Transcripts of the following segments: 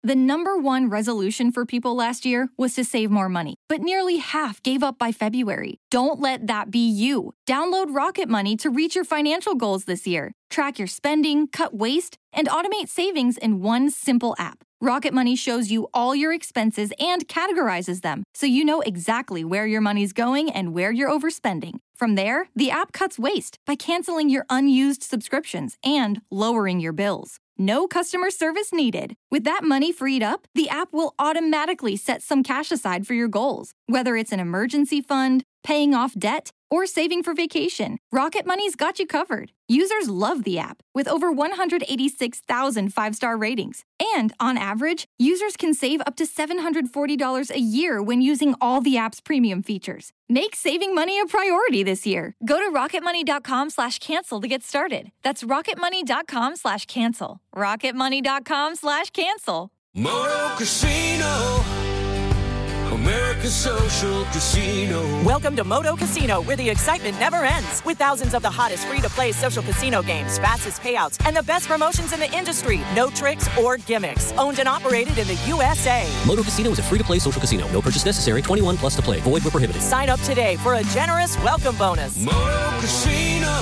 The number one resolution for people last year was to save more money, but nearly half gave up by February. Don't let that be you. Download Rocket Money to reach your financial goals this year. Track your spending, cut waste, and automate savings in one simple app. Rocket Money shows you all your expenses and categorizes them, so you know exactly where your money's going and where you're overspending. From there, the app cuts waste by canceling your unused subscriptions and lowering your bills. No customer service needed. With that money freed up, the app will automatically set some cash aside for your goals. Whether it's an emergency fund, paying off debt, or saving for vacation, Rocket Money's got you covered. Users love the app, with over 186,000 five-star ratings. And on average, users can save up to $740 a year when using all the app's premium features. Make saving money a priority this year. Go to rocketmoney.com/cancel to get started. That's rocketmoney.com/cancel. rocketmoney.com/cancel. Moto Casino, America's social casino. Welcome to Moto Casino, where the excitement never ends. With thousands of the hottest free-to-play social casino games, fastest payouts, and the best promotions in the industry. No tricks or gimmicks. Owned and operated in the USA. Moto Casino is a free-to-play social casino. No purchase necessary. 21 plus to play. Void where prohibited. Sign up today for a generous welcome bonus. Moto Casino,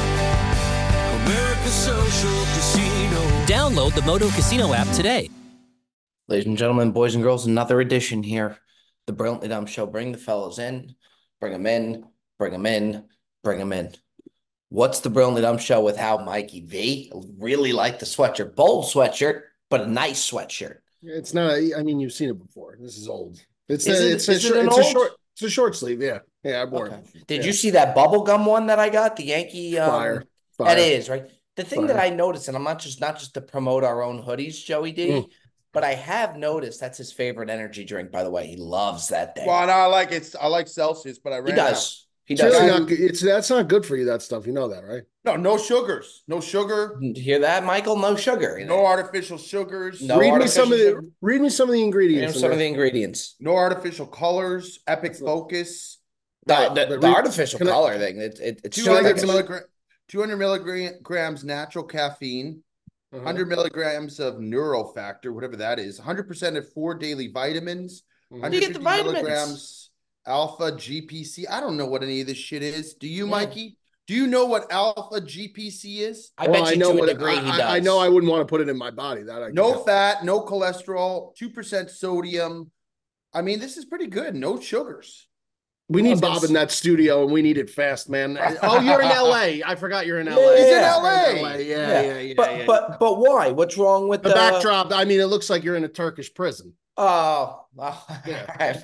America's social casino. Download the Moto Casino app today. Ladies and gentlemen, boys and girls, another edition here. The Brilliantly Dumb Show. Bring the fellas in. Bring them in. Bring them in. Bring them in. What's the Brilliantly Dumb Show without Mikey V? Really like the sweatshirt. Bold sweatshirt, but a nice sweatshirt. It's not. I mean, you've seen it before. This is old. It's a short sleeve. Yeah, I wore it. Did you see that bubblegum one that I got? The Yankee Fire. That is right. The thing that I noticed, and I'm not just to promote our own hoodies, Joey D. But I have noticed that's his favorite energy drink, by the way. He loves that thing. Well, no, I like it. I like Celsius, but I ran does. He It's does. really not good. That's not good for you, that stuff. You know that, right? No sugars. No sugar. You hear that, Michael? No sugar. No artificial sugars. No read me artificial some sugar. of the ingredients. Some of the ingredients. No artificial colors. Epic Focus. The artificial color thing. It's 200 milligrams natural caffeine. 100 milligrams of Neurofactor, whatever that is. 100% of 4 daily vitamins. How do you get the vitamins? Milligrams alpha GPC. I don't know what any of this shit is. Do you, Mikey? Do you know what alpha GPC is? I bet you to a degree he does. I know I wouldn't want to put it in my body. No fat, no cholesterol, 2% sodium. I mean, this is pretty good. No sugars. We need Bob in that studio, and we need it fast, man. Oh, you're in LA. I forgot you're in LA. He's in LA. Yeah. But why? What's wrong with the backdrop? I mean, it looks like you're in a Turkish prison. Oh, yeah.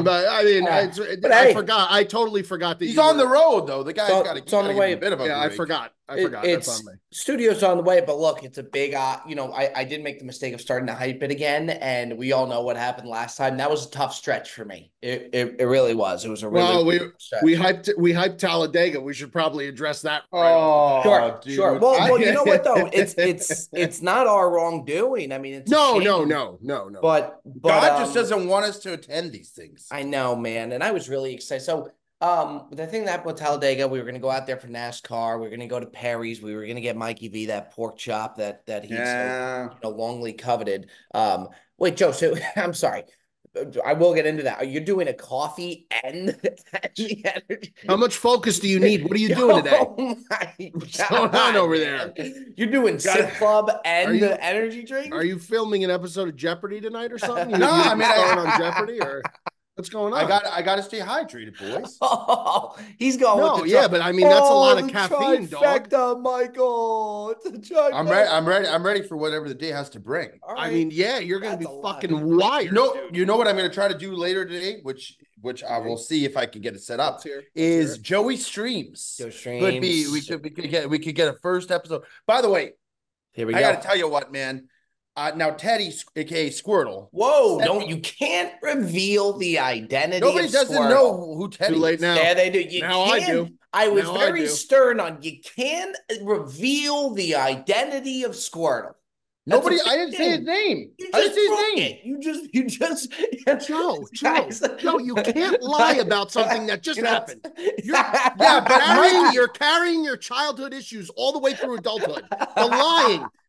I forgot. I totally forgot that he's on the road though. The guy's got it's on the way. A bit of a I forgot. It's on me. Studio's on the way, but look, it's a big. I did make the mistake of starting to hype it again, and we all know what happened last time. That was a tough stretch for me. It really was. It was a really we hyped Talladega. We should probably address that. Sure. Well, you know what though? It's not our wrongdoing. I mean, it's no. But God just doesn't want us to attend these things. I know, man, and I was really excited. So, the thing that happened with Talladega, we were going to go out there for NASCAR. We were going to go to Perry's. We were going to get Mikey V that pork chop that he's so longly coveted. Wait, Joe. So I'm sorry. I will get into that. You're doing a coffee and the energy. How much focus do you need? What are you doing today? What's going on over there? You're doing Sip Club and the energy drink? Are you filming an episode of Jeopardy tonight or something? No, I mean, going on Jeopardy or what's going on? I got to stay hydrated, boys. Oh, he's going. No, with the yeah, but I mean that's a lot of caffeine, dog. Michael. It's a trifecta. I'm ready for whatever the day has to bring. Right. I mean, yeah, you're going to be fucking wired. You know what I'm going to try to do later today, which I will see if I can get it set up. Is Joey Streams? Joe Streams. Could be. We could get a first episode. By the way, here we go. I got to tell you what, man. Now Teddy, aka Squirtle. Whoa! You can't reveal the identity. Nobody doesn't know who Teddy. Too late now. Yeah, they do. Now I do. I was very stern on. You can't reveal the identity of Squirtle. Nobody. I didn't say his name. I didn't say his name. You just. Joe, you can't lie about something that just happened. You're carrying your childhood issues all the way through adulthood. The lying.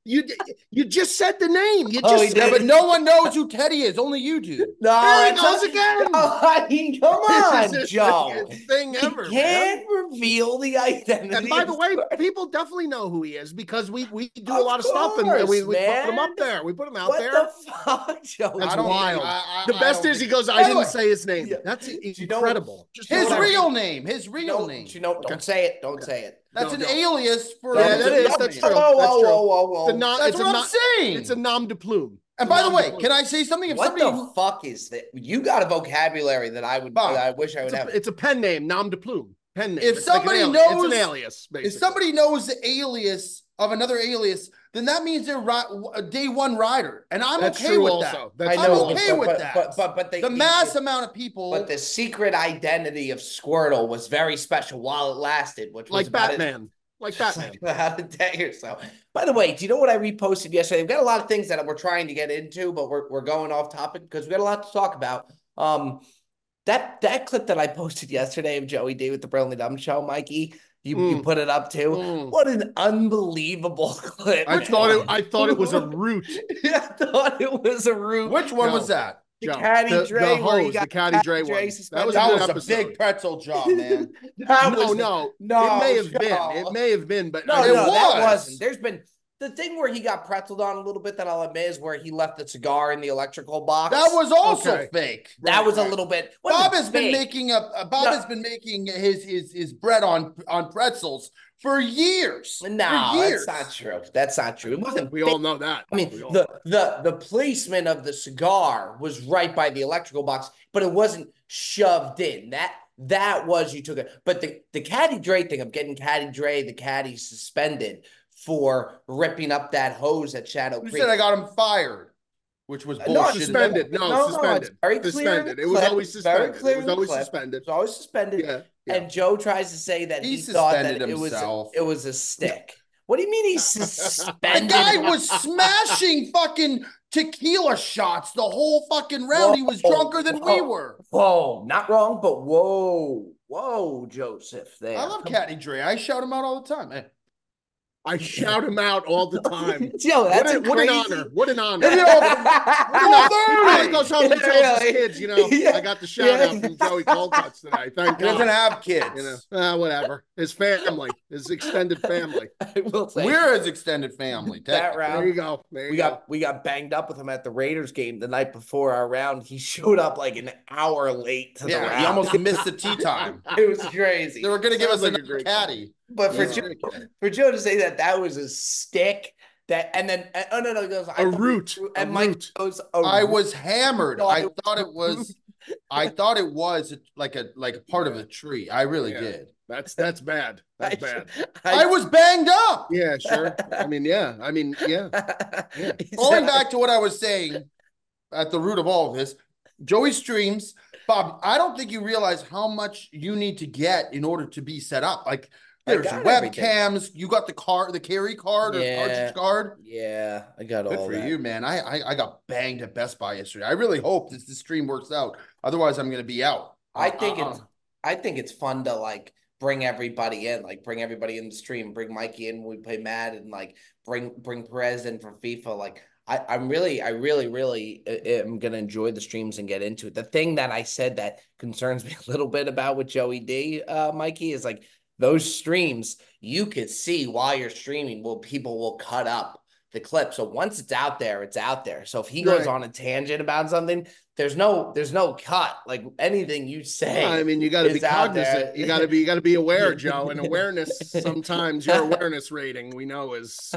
You just said the name. You Oh, just he said did? But no one knows who Teddy is. Only you do. No, There he it's goes not- again. No, I mean, come on, This is the Joe. biggest thing You ever, man. can't reveal the identity. And by the of way, Squirtle. people definitely know who he is because we do a Of lot of stuff and we course, put him man. up there. We put him out What there. the fuck, Joe? That's I don't wild. think- The I best don't is he think- goes, I By the didn't way, say his name. Yeah. That's you know- incredible. Just His know that. real name. His real No, name. don't say it. Don't say it. That's No, an no. alias for. Yeah, his that is. real That's name. true. Whoa, That's whoa, true. whoa, whoa, whoa. That's what I'm saying. It's a nom de plume. And by the way, Nom de can plume. I say something? If What somebody the fuck is that? You got a vocabulary that I would. Bob, that I wish I would have. It's a pen name, nom de plume. Pen name. If It's like an somebody alias. knows- it's an alias, basically. if somebody knows the alias of another alias, then that means they're a day one rider, and I'm That's okay true with also. that. That's I'm true okay also. with that. But the mass amount of people. But the secret identity of Squirtle was very special while it lasted, which was like about it- Batman. Like Batman. about a day or so. By the way, do you know what I reposted yesterday? We've got a lot of things that we're trying to get into, but we're going off topic because we got a lot to talk about. That clip that I posted yesterday of Joey D with the Brilliantly Dumb Show, Mikey, you put it up too. What an unbelievable clip! I thought it was a root. I thought it was a root. Which one No. was that? The Joe, Caddy the Dre, where he hose, got the Caddy Dre one. suspended. was That a was good a episode. big pretzel job, man. No. It may have Joe. been. It may have been, but No, I It no, that was. wasn't. There's been the thing where he got pretzeled on a little bit that I'll admit is where he left the cigar in the electrical box. That was also Okay. fake. that was right. a little bit. Bob wasn't has been fake. making Bob No. has been making his bread on pretzels for years. No, for years. that's not true. That's not true. It wasn't. we all know that. I mean, We all the placement of the cigar was right by the electrical box, but it wasn't shoved in. That was you took it. But the Caddy Dre thing of getting Caddy Dre, the caddy suspended for ripping up that hose at Shadow You Creek. said I got him fired, which was No, bullshit. suspended. No, suspended. it's very clear in Suspended. the It was clip. always Very suspended. clear It was in the always clip. suspended. It's always suspended. Yeah. And Joe tries to say that He he thought that suspended it was himself. a stick. What do you mean he's The suspended? guy was smashing fucking tequila shots the whole fucking round. He was Whoa, drunker than we whoa. were. Whoa, not wrong, but whoa, Joseph. There, I love Caddy Dre. I shout him out all the time. Hey. I shout him out all the time. Joe, that's what an honor. What an honor. You know, He goes home and tells his kids, Yeah. I got the shout out from Joey Coldcuts today. Thank he doesn't God. have kids. Whatever. His family, his extended family. I will say We're his extended family. that There round. you go. There you We go. got banged up with him at the Raiders game the night before our round. He showed up like an hour late to the Yeah, round. he almost missed the tea time. It was crazy. They were going to give us Sounds like a another great caddy. But Yeah. for Joe to say that was a stick and then no he goes A root. and A Mike root. goes I was hammered. No, I thought it was like a part of a tree. I really Yeah. did. That's bad. That's bad. I was banged up. Yeah, sure. I mean, yeah. Going back to what I was saying at the root of all of this, Joey streams. Bob, I don't think you realize how much you need to get in order to be set up. Like there's got webcams, you got the carry card or cartridge card. Yeah, I got Good all for that. you, man. I got banged at Best Buy yesterday. I really hope this stream works out. Otherwise, I'm going to be out. I think it's fun to like bring everybody in the stream, bring Mikey in when we play Mad, and like bring Perez in for FIFA. Like I really am gonna enjoy the streams and get into it. The thing that I said that concerns me a little bit about with Joey D, Mikey, is like those streams you could see while you're streaming. People will cut up the clip. So once it's out there, it's out there. So if he goes on a tangent about something, there's no cut. Like anything you say. I mean, you got to be is out there. cognizant. You got to be aware, Joe. And awareness, sometimes your awareness rating, we know is.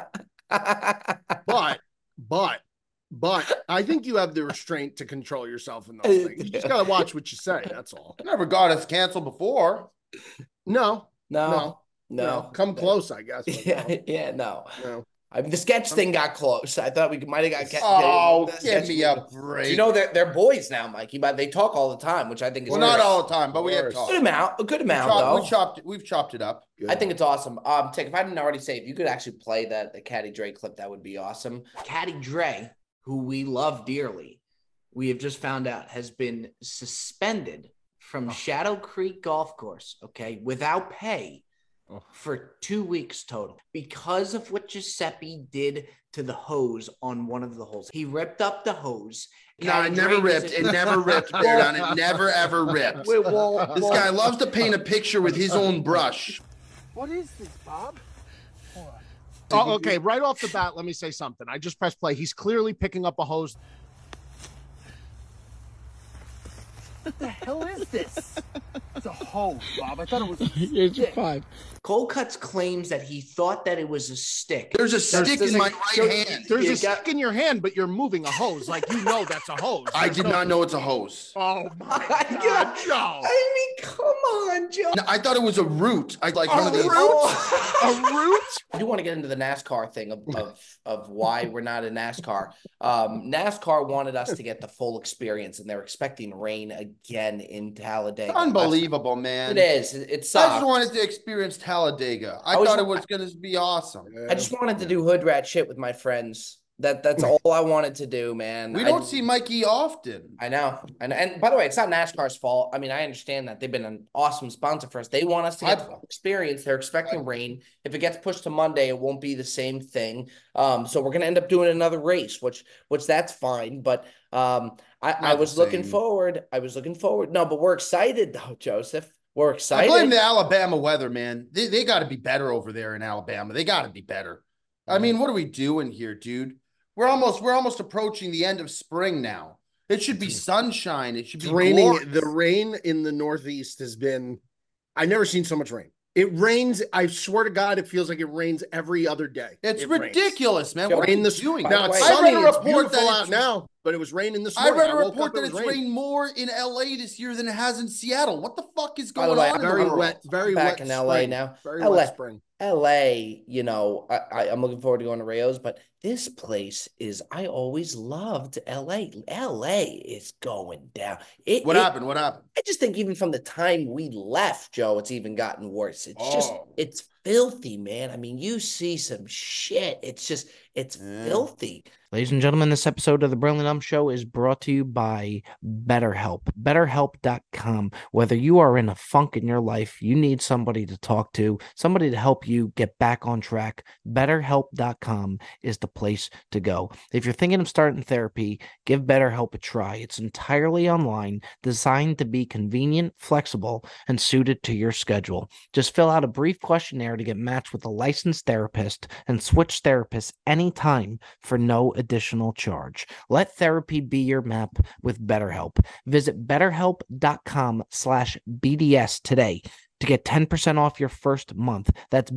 But I think you have the restraint to control yourself in those things. You just got to watch what you say. That's all. Never got us canceled before. No. Come close, I guess. but no. No. I mean, the sketch thing got close. I thought we might have got. Oh, the give sketch me a movie. break. You know they're boys now, Mikey, but they talk all the time, which I think is Well, not great. all the time, but we have talked. A good amount though. We've chopped it up. I think it's awesome. Tick, if I didn't already say, if you could actually play the Caddy Dre clip, that would be awesome. Caddy Dre, who we love dearly, we have just found out has been suspended from Shadow Creek Golf Course, okay, without pay for 2 weeks total because of what Giuseppe did to the hose on one of the holes. He ripped up the hose. No, it never ripped. It never ripped, Baron. It never, ever ripped. Wait, This guy loves to paint a picture with his own brush. What is this, Bob? Oh, okay. Right off the bat, let me say something. I just pressed play. He's clearly picking up a hose. What the hell is this? It's a hose, Bob. I thought it was a Here's your stick. 5. Cole Cuts claims that he thought that it was a stick. There's a stick in my right hand. There's a stick in your hand, but you're moving a hose. Like, that's a hose. I did not know it's a hose. Oh, my God, Joe. I mean, come on, Joe. No, I thought it was a root. I like A one of these. root? A root? I do want to get into the NASCAR thing of why we're not in NASCAR. NASCAR wanted us to get the full experience, and they're expecting rain again in Talladega. Unbelievable, man. It is. It I sucks. just wanted to experience Talladega. I was- thought it was going to be awesome. I just wanted to do hood rat shit with my friends. That's all I wanted to do, man. We don't see Mikey often. I know. And by the way, it's not NASCAR's fault. I mean, I understand that they've been an awesome sponsor for us. They want us to get the full experience. They're expecting rain. If it gets pushed to Monday, it won't be the same thing. So we're gonna end up doing another race, which that's fine. But I was looking forward. No, but we're excited though, Joseph. We're excited. I blame the Alabama weather, man. They got to be better over there in Alabama. They got to be better. I mean, what are we doing here, dude? We're almost approaching the end of spring now. It should be sunshine. It should be raining. glorious. The rain in the Northeast has been, I've never seen so much rain. It rains. I swear to God, it feels like it rains every other day. It's It rains. ridiculous, man. Joe, What are Rain you this doing? now. It's I sunny. read a It's report beautiful that out it's- now, but it was raining this I morning. read a woke report up, that it it's was raining. rained more in LA this year than it has in Seattle. What the fuck is By the going way, on? in the Very world? wet. Very Back wet. in LA spring. now. Very LA. wet spring. LA, I'm looking forward to going to Rayo's, but this place I always loved LA. LA is going down. What happened? What happened? I just think even from the time we left, Joe, it's even gotten worse. It's Oh. it's filthy, man. I mean, you see some shit. It's filthy. Ladies and gentlemen, this episode of the Brilliant Ump Show is brought to you by BetterHelp. BetterHelp.com. Whether you are in a funk in your life, you need somebody to talk to, somebody to help you get back on track, BetterHelp.com is the place to go. If you're thinking of starting therapy, give BetterHelp a try. It's entirely online, designed to be convenient, flexible, and suited to your schedule. Just fill out a brief questionnaire to get matched with a licensed therapist and switch therapists anytime for no additional charge. Let therapy be your map with BetterHelp. Visit betterhelp.com/BDS today to get 10% off your first month. That's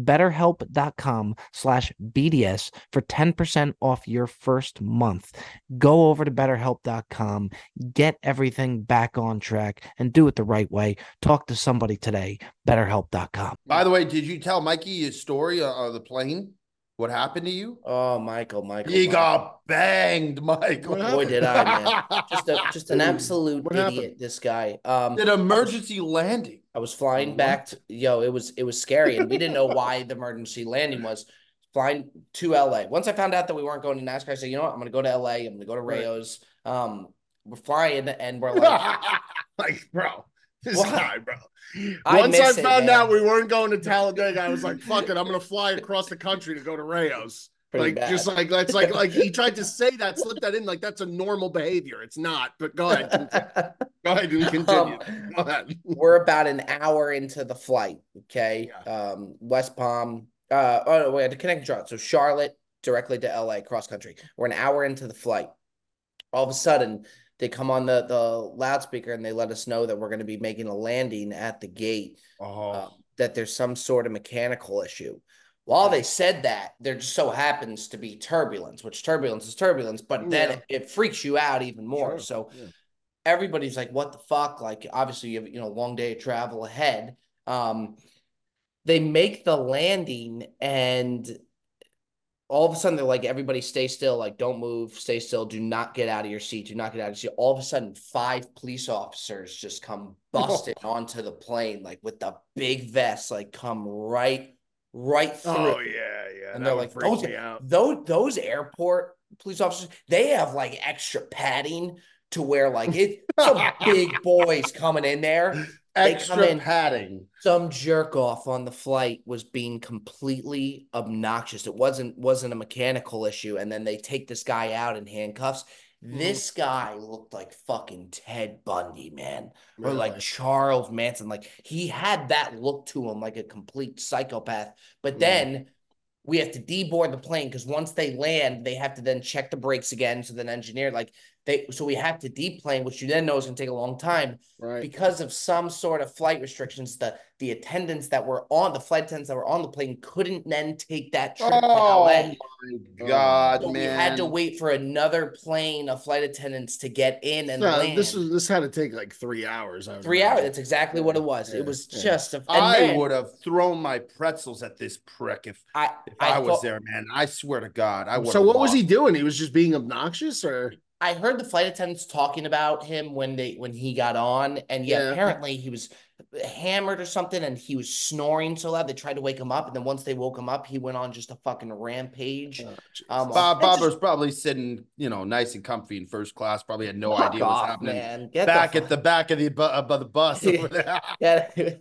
betterhelp.com/BDS for 10% off your first month. Go over to betterhelp.com, get everything back on track, and do it the right way. Talk to somebody today. Betterhelp.com. By the way, did you tell Mikey his story on the plane? What happened to you? Oh, Michael. He got banged, Michael. Boy, did I, man. Just an absolute What idiot, happened? this guy. An emergency landing. I was flying back to, it was scary, and we didn't know why the emergency landing was. Flying to LA. Once I found out that we weren't going to NASCAR, I said, you know what? I'm going to go to LA. I'm going to go to Rayo's. We're flying, and we're like, Like, bro, this What? guy, bro. I Once I miss it, found man. out we weren't going to Talladega, I was like, fuck it. I'm going to fly across the country to go to Rayo's. Pretty Like, bad. just like, that's like he tried to say that, slip that in. Like, that's a normal behavior. It's not, but go ahead. Go ahead and continue. Go ahead. We're about an hour into the flight. Okay. West Palm. We had to connect Charlotte. So Charlotte directly to LA cross country. We're an hour into the flight. All of a sudden, they come on the loudspeaker and they let us know that we're going to be making a landing at the gate. That there's some sort of mechanical issue. While they said that, there just so happens to be turbulence, which turbulence is turbulence, but then it freaks you out even more. Sure. So everybody's like, what the fuck? Like, obviously you have, a long day of travel ahead. They make the landing and all of a sudden they're like, everybody stay still, like, don't move, stay still, do not get out of your seat, do not get out of your seat. All of a sudden, 5 police officers just come busting onto the plane, like with the big vests, like come right through. Oh, yeah. And that they're would like, freak me out. those airport police officers, they have like extra padding to where like some big boys coming in there. extra padding. Some jerk off on the flight was being completely obnoxious. It wasn't a mechanical issue, and then they take this guy out in handcuffs. This guy looked like fucking Ted Bundy, man, or like Charles Manson. Like he had that look to him, like a complete psychopath. But then we have to deboard the plane because once they land, they have to then check the brakes again. So then engineer so we have to deplane, which you then know is going to take a long time, because of some sort of flight restrictions. The attendants that were on the plane couldn't then take that trip to LA. My God, so man! We had to wait for another plane of flight attendants to get in and land. This had to take like 3 hours. 3 hours. That's exactly what it was. It was just. I would have thrown my pretzels at this prick if I was there, man. I swear to God, I would. So what was he doing? He was just being obnoxious, or? I heard the flight attendants talking about him when he got on, and apparently he was hammered or something, and he was snoring so loud they tried to wake him up, and then once they woke him up, he went on just a fucking rampage. Bob was probably sitting, nice and comfy in first class. Probably had no idea what's happening. Man. At the back of the bus over there.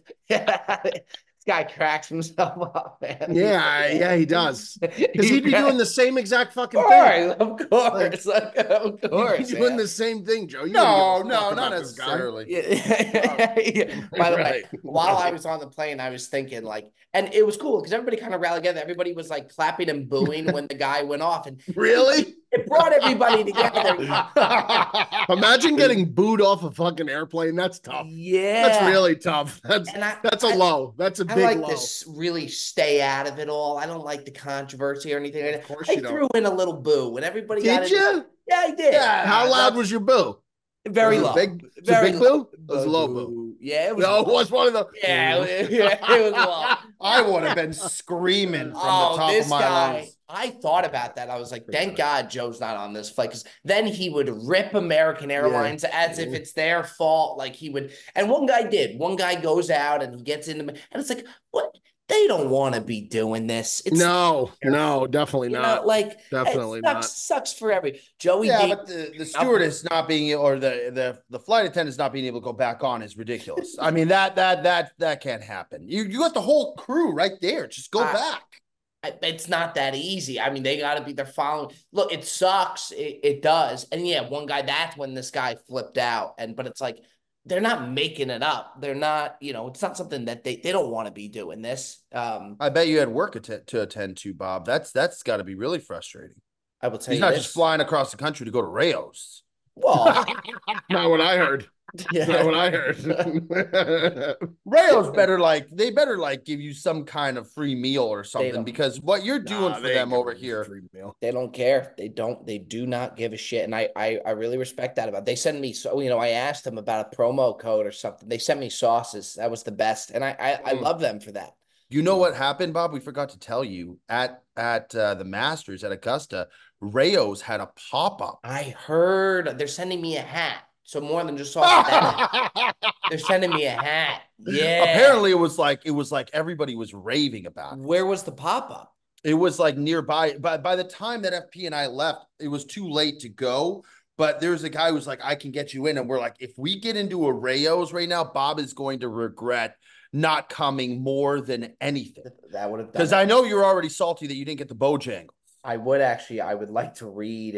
Guy cracks himself up, man. Yeah, he does. Because he'd be doing the same exact fucking thing. Of course. He'd be doing the same thing, Joe. No, not necessarily. By the way, while I was on the plane, I was thinking and it was cool because everybody kind of rallied together. Everybody was like clapping and booing when the guy went off. And really? It brought everybody together. Imagine getting booed off a fucking airplane. That's tough. Yeah. That's really tough. That's a low. That's a big low. I like to really stay out of it all. I don't like the controversy or anything. Of course I threw in a little boo when everybody got it. Did you? Yeah, I did. Yeah, how loud was your boo? Very low. Big boo? It was a low boo. Yeah, it was. No, it was one of the. Yeah, it was low. I would have been screaming from the top of my lungs. I thought about that. I was like, thank God Joe's not on this flight, because then he would rip American Airlines as if it's their fault. Like he would. And one guy did. One guy goes out and he gets into, and it's like, what? They don't want to be doing this. No, definitely not. Definitely not. Sucks for every Joey. Yeah, but the stewardess not being, or the flight attendants not being able to go back on is ridiculous. I mean, that can't happen. You got the whole crew right there. Just go back. It's not that easy. I mean, they got to be. They're following. Look, it sucks. It does. And yeah, one guy. That's when this guy flipped out. But it's like, they're not making it up. They're not, it's not something that they don't want to be doing this. I bet you had work to attend to, Bob. That's got to be really frustrating. I will tell you. He's not just flying across the country to go to Rayo's. Well, not what I heard. Yeah. Not what I heard. Rayo's they better give you some kind of free meal or something, because what you're doing for them over here, they don't care. They do not give a shit. And I really respect that about it. They send me, I asked them about a promo code or something. They sent me sauces. That was the best. And I love them for that. You know what happened, Bob? We forgot to tell you at the Masters at Augusta, Rayo's had a pop-up. I heard they're sending me a hat. So more than just sauce. They're sending me a hat. Yeah. Apparently it was like everybody was raving about it. Where was the pop-up? It was like nearby. By the time that FP and I left, it was too late to go. But there's a guy who was like, I can get you in. And we're like, if we get into a Rayo's right now, Bob is going to regret not coming more than anything. That would have done, because I know you're already salty that you didn't get the Bojangles. I would like to read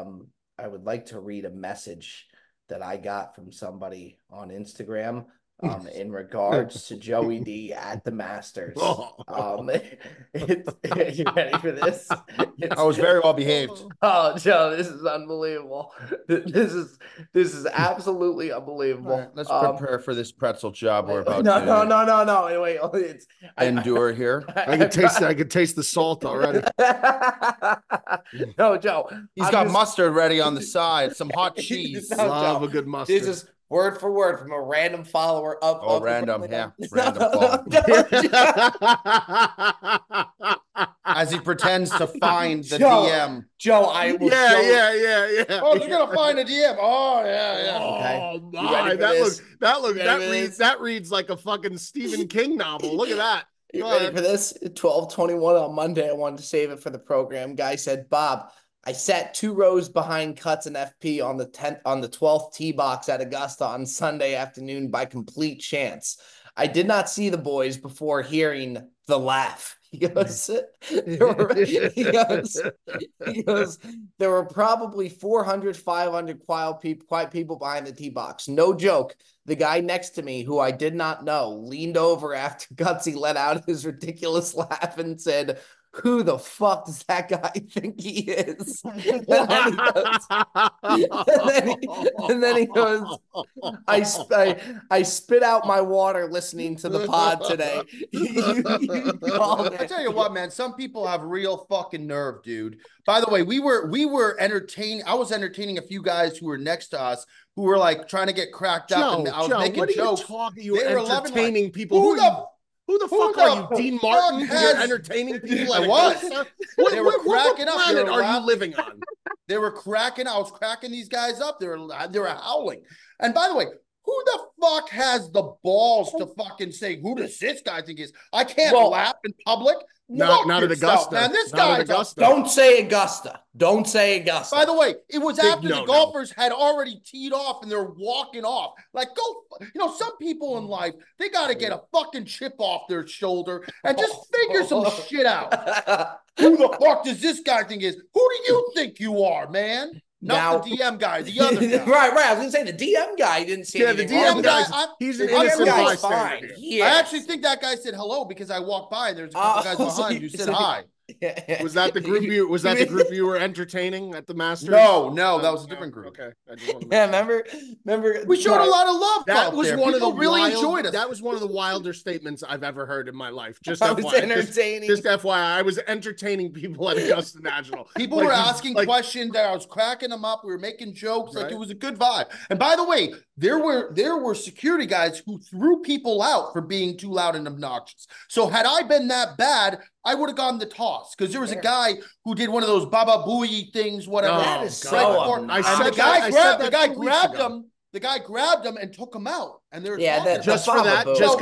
a message that I got from somebody on Instagram in regards to Joey D at the Masters. Are you ready for this? I was very well behaved. Oh, Joe, this is unbelievable. This is absolutely unbelievable. Right, let's prepare for this pretzel job we're about to. No. Wait, endure here. I could taste the salt already. No, Joe. He's got mustard ready on the side, some hot cheese. Love a good mustard. This is word for word from a random follower of random, yeah. Random as he pretends to find the DM. Joe, I will yeah. Oh, you're gonna find a DM. Oh, yeah. Oh, okay. My. That reads like a fucking Stephen King novel. Look at that. You ready for this? 12:21 on Monday. I wanted to save it for the program. Guy said, Bob, I sat 2 rows behind Cuts and FP on the 12th tee box at Augusta on Sunday afternoon by complete chance. I did not see the boys before hearing the laugh. He goes, there were probably 400, 500 quiet people behind the tee box. No joke. The guy next to me, who I did not know, leaned over after Gutsy let out his ridiculous laugh and said, "Who the fuck does that guy think he is?" And then he goes, I spit out my water listening to the pod today. You called it. I tell you what, man, some people have real fucking nerve, dude. By the way, we were entertaining. I was entertaining a few guys who were next to us who were like trying to get cracked up. And I was making jokes. You were entertaining people. Who the fuck are you, Dean Martin? You're entertaining people at Augusta? They were cracking up. What planet are you living on? They were cracking. I was cracking these guys up. They were howling. And by the way, who the fuck has the balls to fucking say, "Who does this guy think is?" I can't laugh in public. Not at Augusta. Man, this guy. Don't say Augusta. Don't say Augusta. By the way, it was after the golfers had already teed off and they're walking off. Like, go. Some people in life, they got to get a fucking chip off their shoulder and just figure some shit out. Who the fuck does this guy think is? Who do you think you are, man? Not the DM guy, the other guy. Right. I was going to say the DM guy didn't say anything. The DM guy, he's an innocent bystander. I actually think that guy said hello because I walked by and there's a couple guys behind who said hi. Was that the group you were entertaining at the Masters? No, that was a different group. Okay. Remember we showed a lot of love. That was one of the really enjoyed us. That was one of the wilder statements I've ever heard in my life. Just I was entertaining. Just FYI, I was entertaining people at Augusta National. People were asking questions that I was cracking them up. We were making jokes. Like, it was a good vibe. And by the way, there were security guys who threw people out for being too loud and obnoxious. So had I been that bad, I would have gone the toss because there was a guy who did one of those Baba Booey things, whatever. That is so the guy grabbed him. The guy grabbed him and took him out. And they were just for that, just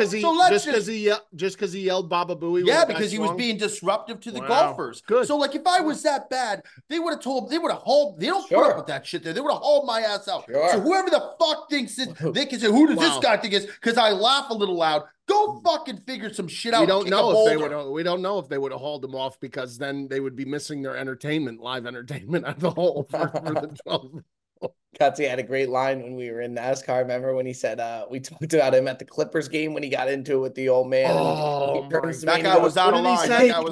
because he yelled Baba Booey. Yeah, because he was being disruptive to the golfers. Good. So, like, if I was that bad, they would have hauled. They don't put up with that shit there. They would have hauled my ass out. Sure. So whoever the fuck thinks this, they can say, "Who does this guy think is?" Because I laugh a little loud. Go fucking figure some shit out. We don't know if they would have hauled him off because then they would be missing their live entertainment at the hole for the 12. Cutsy had a great line when we were in NASCAR. Remember when he said, we talked about him at the Clippers game when he got into it with the old man. That guy was out of line.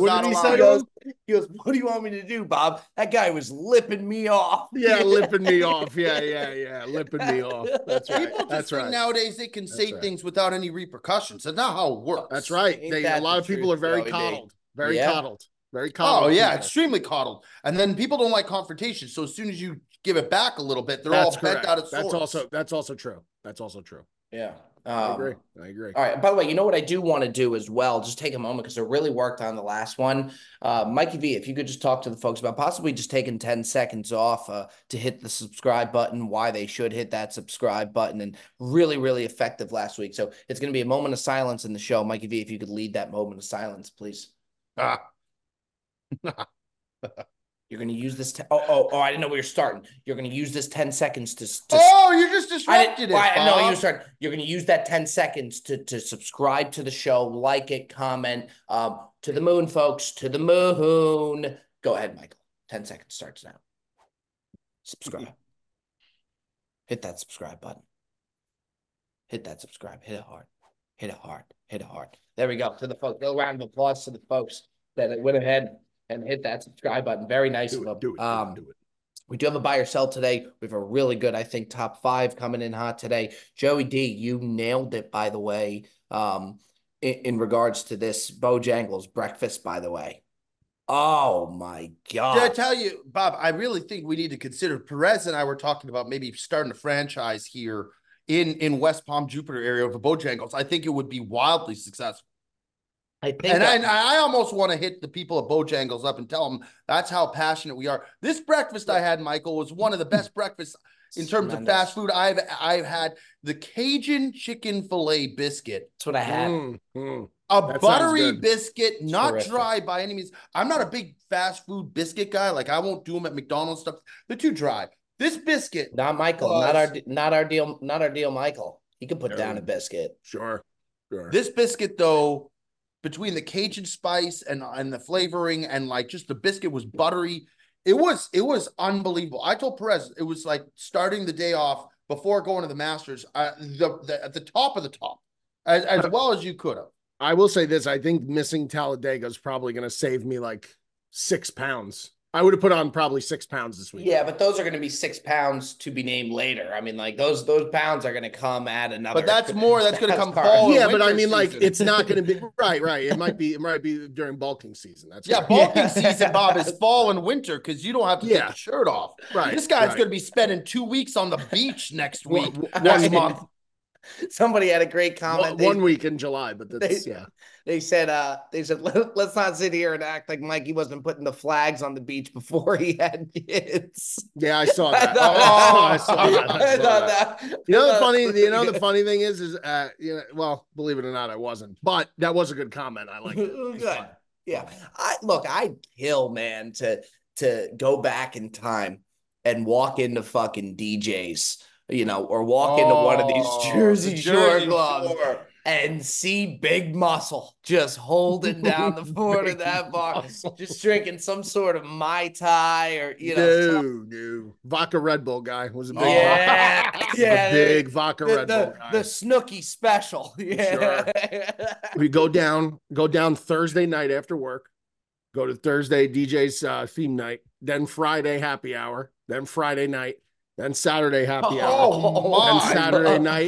He goes, "What do you want me to do, Bob?" That guy was lipping me off. Yeah, lipping me off. Yeah, lipping me off. That's right. People just think nowadays they can say things without any repercussions. That's not how it works. That's right. A lot of people are very coddled. Very coddled. Very coddled. Oh, yeah, extremely coddled. And then people don't like confrontation. So as soon as you give it back a little bit, they're all bent out of sorts. That's also true. Yeah. I agree. All right. By the way, you know what I do want to do as well? Just take a moment because I really worked on the last one. Mikey V, if you could just talk to the folks about possibly just taking 10 seconds off to hit the subscribe button, why they should hit that subscribe button, and really, really effective last week. So it's going to be a moment of silence in the show. Mikey V, if you could lead that moment of silence, please. You're going to use this. I didn't know we were starting. You're going to use this 10 seconds to you just disrupted it. No, you started. You're going to use that 10 seconds to subscribe to the show, like it, comment. To the moon, folks. To the moon. Go ahead, Michael. 10 seconds starts now. Subscribe. Hit that subscribe button. Hit that subscribe. Hit it hard. Hit it hard. Hit it hard. There we go. To the folks. A round of applause to the folks that went ahead and hit that subscribe button. Very nice of them. Do it. We do have a buy or sell today. We have a really good, I think, top 5 coming in hot today. Joey D, you nailed it, by the way, in regards to this Bojangles breakfast, by the way. Oh, my God. Did I tell you, Bob, I really think we need to consider, Perez and I were talking about maybe starting a franchise here in West Palm, Jupiter area of a Bojangles. I think it would be wildly successful. I almost want to hit the people at Bojangles up and tell them that's how passionate we are. This breakfast I had, Michael, was one of the best breakfasts in terms of fast food I've had. The Cajun chicken filet biscuit. That's what I had. A That sounds buttery good. biscuit, not Terrific. dry by any means. I'm not a big fast food biscuit guy. Like I won't do them at McDonald's stuff. They're too dry. This biscuit, Not Michael. was- Not our deal. Michael. He can put No. down a biscuit. Sure. this biscuit though, between the Cajun spice and the flavoring and like just the biscuit was buttery. It was unbelievable. I told Perez it was like starting the day off before going to the Masters. At the top of the top, as well as you could have. I will say this. I think missing Talladega is probably going to save me like 6 pounds. I would have put on probably 6 pounds this week. Yeah, but those are going to be 6 pounds to be named later. I mean, like those pounds are going to come at another. But that's more. That's going to come NASCAR. fall. and Yeah, but I winter mean, like, season. it's not going to be right. It might be during bulking season. That's Yeah, right. bulking season, Bob, is fall and winter because you don't have to take Yeah. the shirt off. Right, This guy's right. going to be spending 2 weeks on the beach next week, One- next month. Somebody had a great comment. One week in July, but that's they- They said, let's not sit here and act like Mikey wasn't putting the flags on the beach before he had kids. Yeah, I saw that. I I saw that. I thought that. You know the funny thing is well, believe it or not, I wasn't, but that was a good comment. I like it. It's Good. fun. Yeah. I'd kill, man, to go back in time and walk into fucking DJs, or walk into one of these Jersey the Shore Jersey clubs Shore. and see Big Muscle just holding down the fort of that bar, just drinking some sort of Mai Tai or, No. Vodka Red Bull guy was a big Yeah, yeah, big vodka Red Bull the guy. Snooki special. Yeah. We go down Thursday night after work, go to Thursday DJ's theme night, then Friday happy hour, then Friday night, then Saturday happy hour, Oh, then my. Saturday night,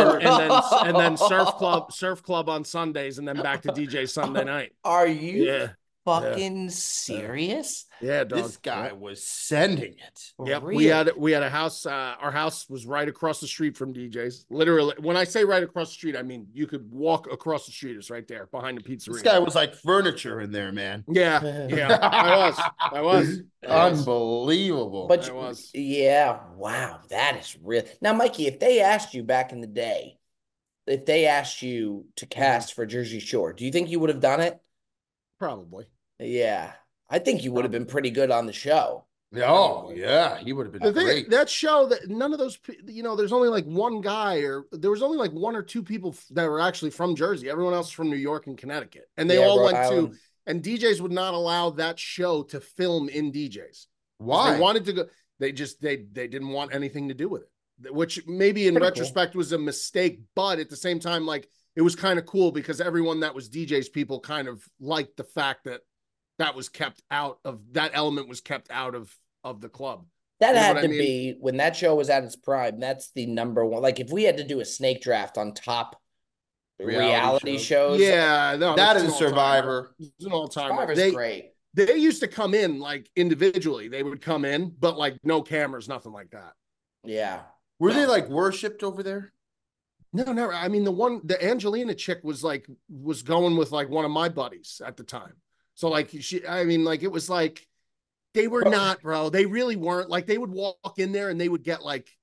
and then surf club on Sundays, and then back to DJ Sunday night. Are you Yeah, fucking serious? yeah, dog. This guy was sending it. Yep, Really? we had a house. Our house was right across the street from DJ's. Literally, when I say right across the street, I mean you could walk across the street. It's right there behind the pizzeria. This guy was like furniture in there, man. Yeah, I was. Unbelievable. But I was. yeah, wow, that is real. Now, Mikey, if they asked you back in the day, if they asked you to cast for Jersey Shore, do you think you would have done it? Probably. Yeah, I think you would have been pretty good on the show. Oh, yeah, he would have been The thing, great. that show that none of those, there's only like one guy, or there was only like one or two people that were actually from Jersey. Everyone else from New York and Connecticut, and they Yeah, all Rhode went Island. to. And DJs would not allow that show to film in DJs. Why? They wanted to go. They didn't want anything to do with it, which maybe in Pretty retrospect was a mistake. But at the same time, like it was kind of cool because everyone that was DJs people kind of liked the fact that was kept out of that element was kept out of the club. That You know had what to I mean? be when that show was at its prime. That's the number one. Like if we had to do a snake draft on top reality shows, Yeah, no, That it's is an all-timer. Survivor. It's an all-timer. Survivor's great. They used to come in like individually. They would come in, but like no cameras, nothing like that. Yeah. Were they like worshipped over there? No, never. I mean, the Angelina chick was going with like one of my buddies at the time. So like it was like they were not, bro. They really weren't. Like they would walk in there and they would get like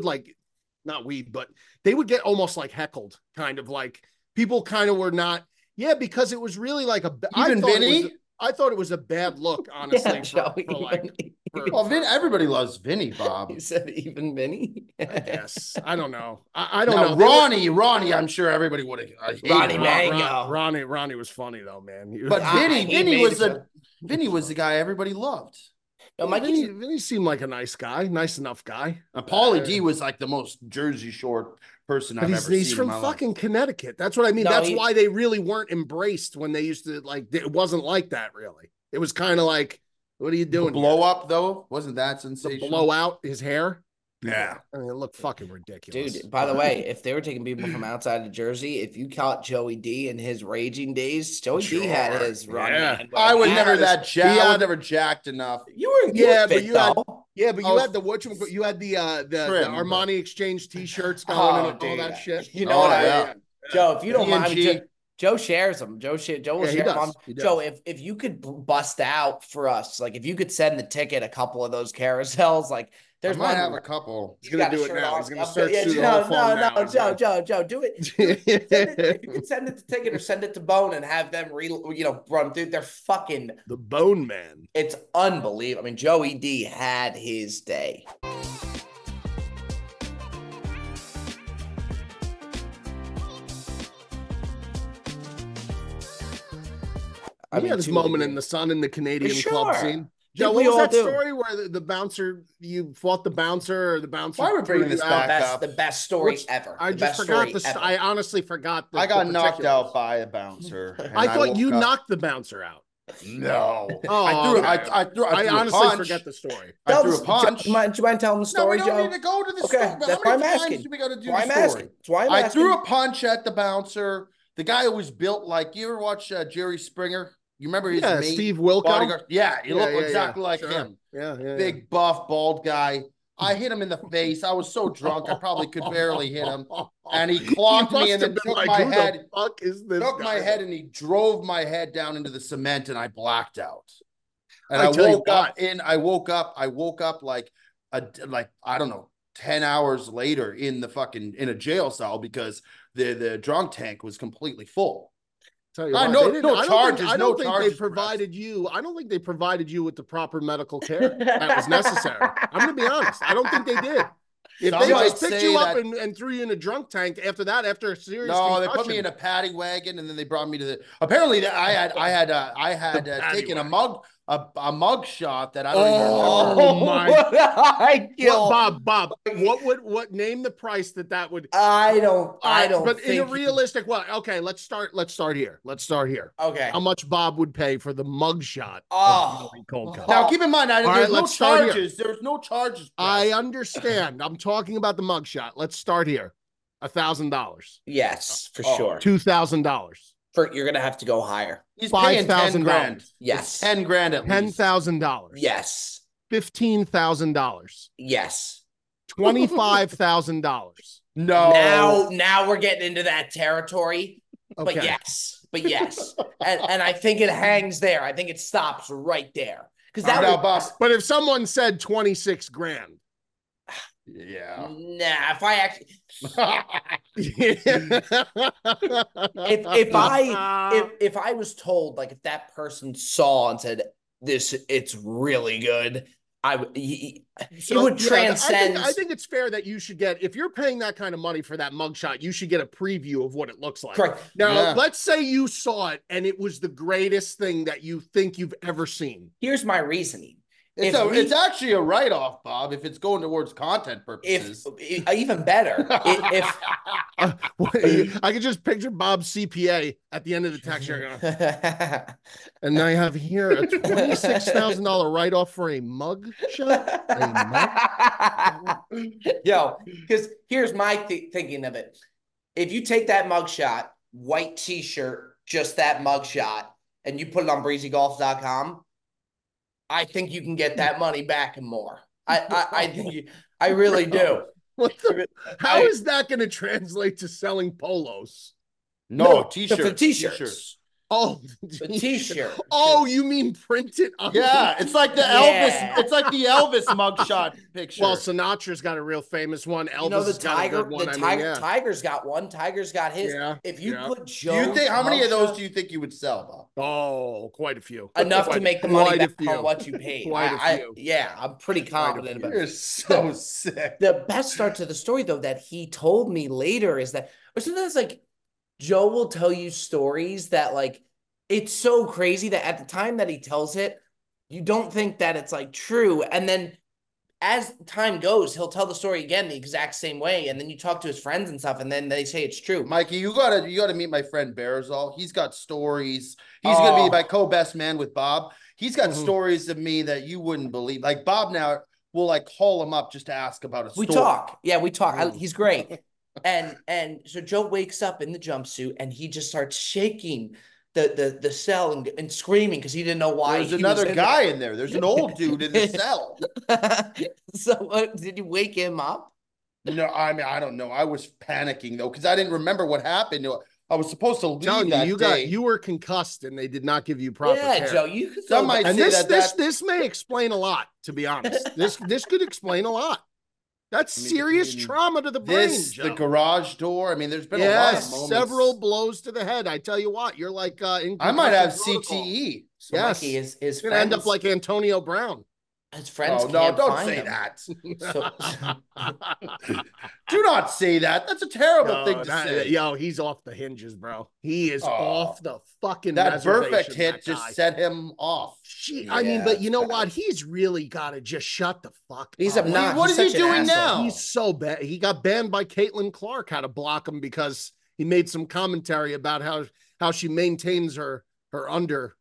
but they would get almost like heckled, kind of like people kind of were not. Yeah, because it was really like Even Vinny? I thought it was a bad look, honestly. Yeah, Joe, Well, everybody loves Vinny, Bob. You said even Vinny? I guess. I don't know. I don't Now, know. Ronnie, I'm sure everybody would have. Ronnie Mango. Ronnie was funny though, man. But he Vinny made Vinny was the guy everybody loved. No, Mikey, Vinny seemed like a nice guy, nice enough guy. Paulie D was like the most Jersey Shore person But I've ever he's seen from in my fucking life. Connecticut. That's what I mean. No, That's he- why they really weren't embraced when they used to like. It wasn't like that really. It was kind of like, what are you The doing? blow up though wasn't that The sensational? blow out his hair. Yeah. I mean, it looked fucking ridiculous. dude, by the way, if they were taking people from outside of Jersey, if you caught Joey D in his raging days, Joey D had his run. Yeah. Man, I was He never had his- that jacked. he I had- was never jacked enough. You were Yeah, fit, but you had- though. Yeah, but you Oh, had you had the trim, Armani Exchange T-shirts going Oh, and all dude. that shit. You know what yeah. Joe, if you don't mind me, P&G. Joe shares them. Joe will share them. He does. Joe, if you could bust out for us, like if you could send the ticket a couple of those carousels, like there's I might one. have a couple. He's gonna do it now. He's gonna search through the whole phone now. Joe, do it. If you could send it to Ticket or send it to Bone and have them run through. They're fucking the Bone Man. It's unbelievable. I mean, Joey D had his day. He had his moment in the sun in the Canadian club scene. Joe, what was that story where the bouncer, you fought the bouncer, or the bouncer? Why are we bringing this back up? The best story ever. I just forgot I honestly forgot. I got knocked out by a bouncer. I thought you knocked the bouncer out. No. Oh, I honestly forget the story. I threw a punch. Do you mind telling the story, Joe? No, we don't need to go to the story. That's why I'm asking. We got to do the story. That's why I'm asking. I threw a punch at the bouncer. The guy who was built like, you ever watch Jerry Springer? You remember his mate? Steve Wilco? Bodyguard? Yeah, he looked exactly like him. Yeah. Big, buff, bald guy. I hit him in the face. I was so drunk, I probably could barely hit him. And he clocked me and then took my head. Took my head and he drove my head down into the cement and I blacked out. And I woke up like I don't know, 10 hours later in a jail cell because the drunk tank was completely full. I don't think they provided you with the proper medical care that was necessary. I'm going to be honest. I don't think they did. If they just picked you up and threw you in a drunk tank after a serious concussion. They put me in a paddy wagon and then they brought me to the. Apparently, I had taken a mug shot that I don't even remember. Bob, what name the price that would? I don't. But in a realistic way, okay, let's start here. Okay, how much Bob would pay for the mug shot? Now keep in mind, there's no charges. There's no charges. I understand. I'm talking about the mug shot. Let's start here. $1,000. Yes, for sure. $2,000. You're gonna have to go higher. He's paying $10,000. Yes, $10,000 at least. $10,000. Yes. $15,000. Yes. $25,000. No. Now we're getting into that territory. Okay. But yes. and I think it hangs there. I think it stops right there. But if someone said 26 grand. Yeah. Nah, if I actually if I was told, like, if that person saw and said it's really good, it would transcend. I think it's fair that you should get, if you're paying that kind of money for that mugshot, you should get a preview of what it looks like. Correct. Now, let's say you saw it and it was the greatest thing that you think you've ever seen. Here's my reasoning. It's actually a write-off, Bob, if it's going towards content purposes. Even better. I could just picture Bob's CPA at the end of the tax year. And I have here a $26,000 write-off for a mug shot. Yo, because here's my thinking of it. If you take that mug shot, white t-shirt, just that mug shot, and you put it on breezygolf.com, I think you can get that money back and more. I really do. How is that going to translate to selling polos? No, t-shirts. The t-shirts. Oh, the t-shirt. Oh, you mean print it on? Yeah, it's like the Elvis. It's like the Elvis mugshot picture. Well, Sinatra's got a real famous one. Elvis the Tiger. Tiger's got one. Tiger's got his. Yeah, if you put Joe, do you think how many of those do you think you would sell, Bob? Oh, quite a few. Enough to make the money back on what you paid. Quite a few. Yeah, I'm pretty confident about it. You're so sick. The best part to the story, though, that he told me later is that, or sometimes like Joe will tell you stories that, like, it's so crazy that at the time that he tells it, you don't think that it's like true. And then as time goes, he'll tell the story again the exact same way. And then you talk to his friends and stuff, and then they say it's true. Mikey, you gotta meet my friend Barazal. He's got stories. He's gonna be my co-best man with Bob. He's got stories of me that you wouldn't believe. Like Bob now will like call him up just to ask about a story. We talk. Yeah, we talk. He's great. And so Joe wakes up in the jumpsuit and he just starts shaking the cell and screaming because he didn't know why. There's another guy in there. There's an old dude in the cell. So did you wake him up? No, I mean, I don't know. I was panicking though because I didn't remember what happened. I was supposed to leave Telling that day. You were concussed and they did not give you proper care. Joe, you could. Some might say this may explain a lot. To be honest, this could explain a lot. That's serious trauma to the brain, Joe. The garage door. I mean, there's been a lot of moments. Several blows to the head. I tell you what, you're like I might have CTE. So yes, Mikey, his gonna end up like Antonio Brown. His friends. Oh no! Don't say that. Do not say that. That's a terrible thing to say. Yo, he's off the hinges, bro. He is off the fucking. That perfect hit just set him off. I mean, but you know what? He's really got to just shut the fuck. He's up. Obnoxious. What is he doing now? He's so bad. He got banned by Caitlin Clark. Had to block him because he made some commentary about how she maintains her under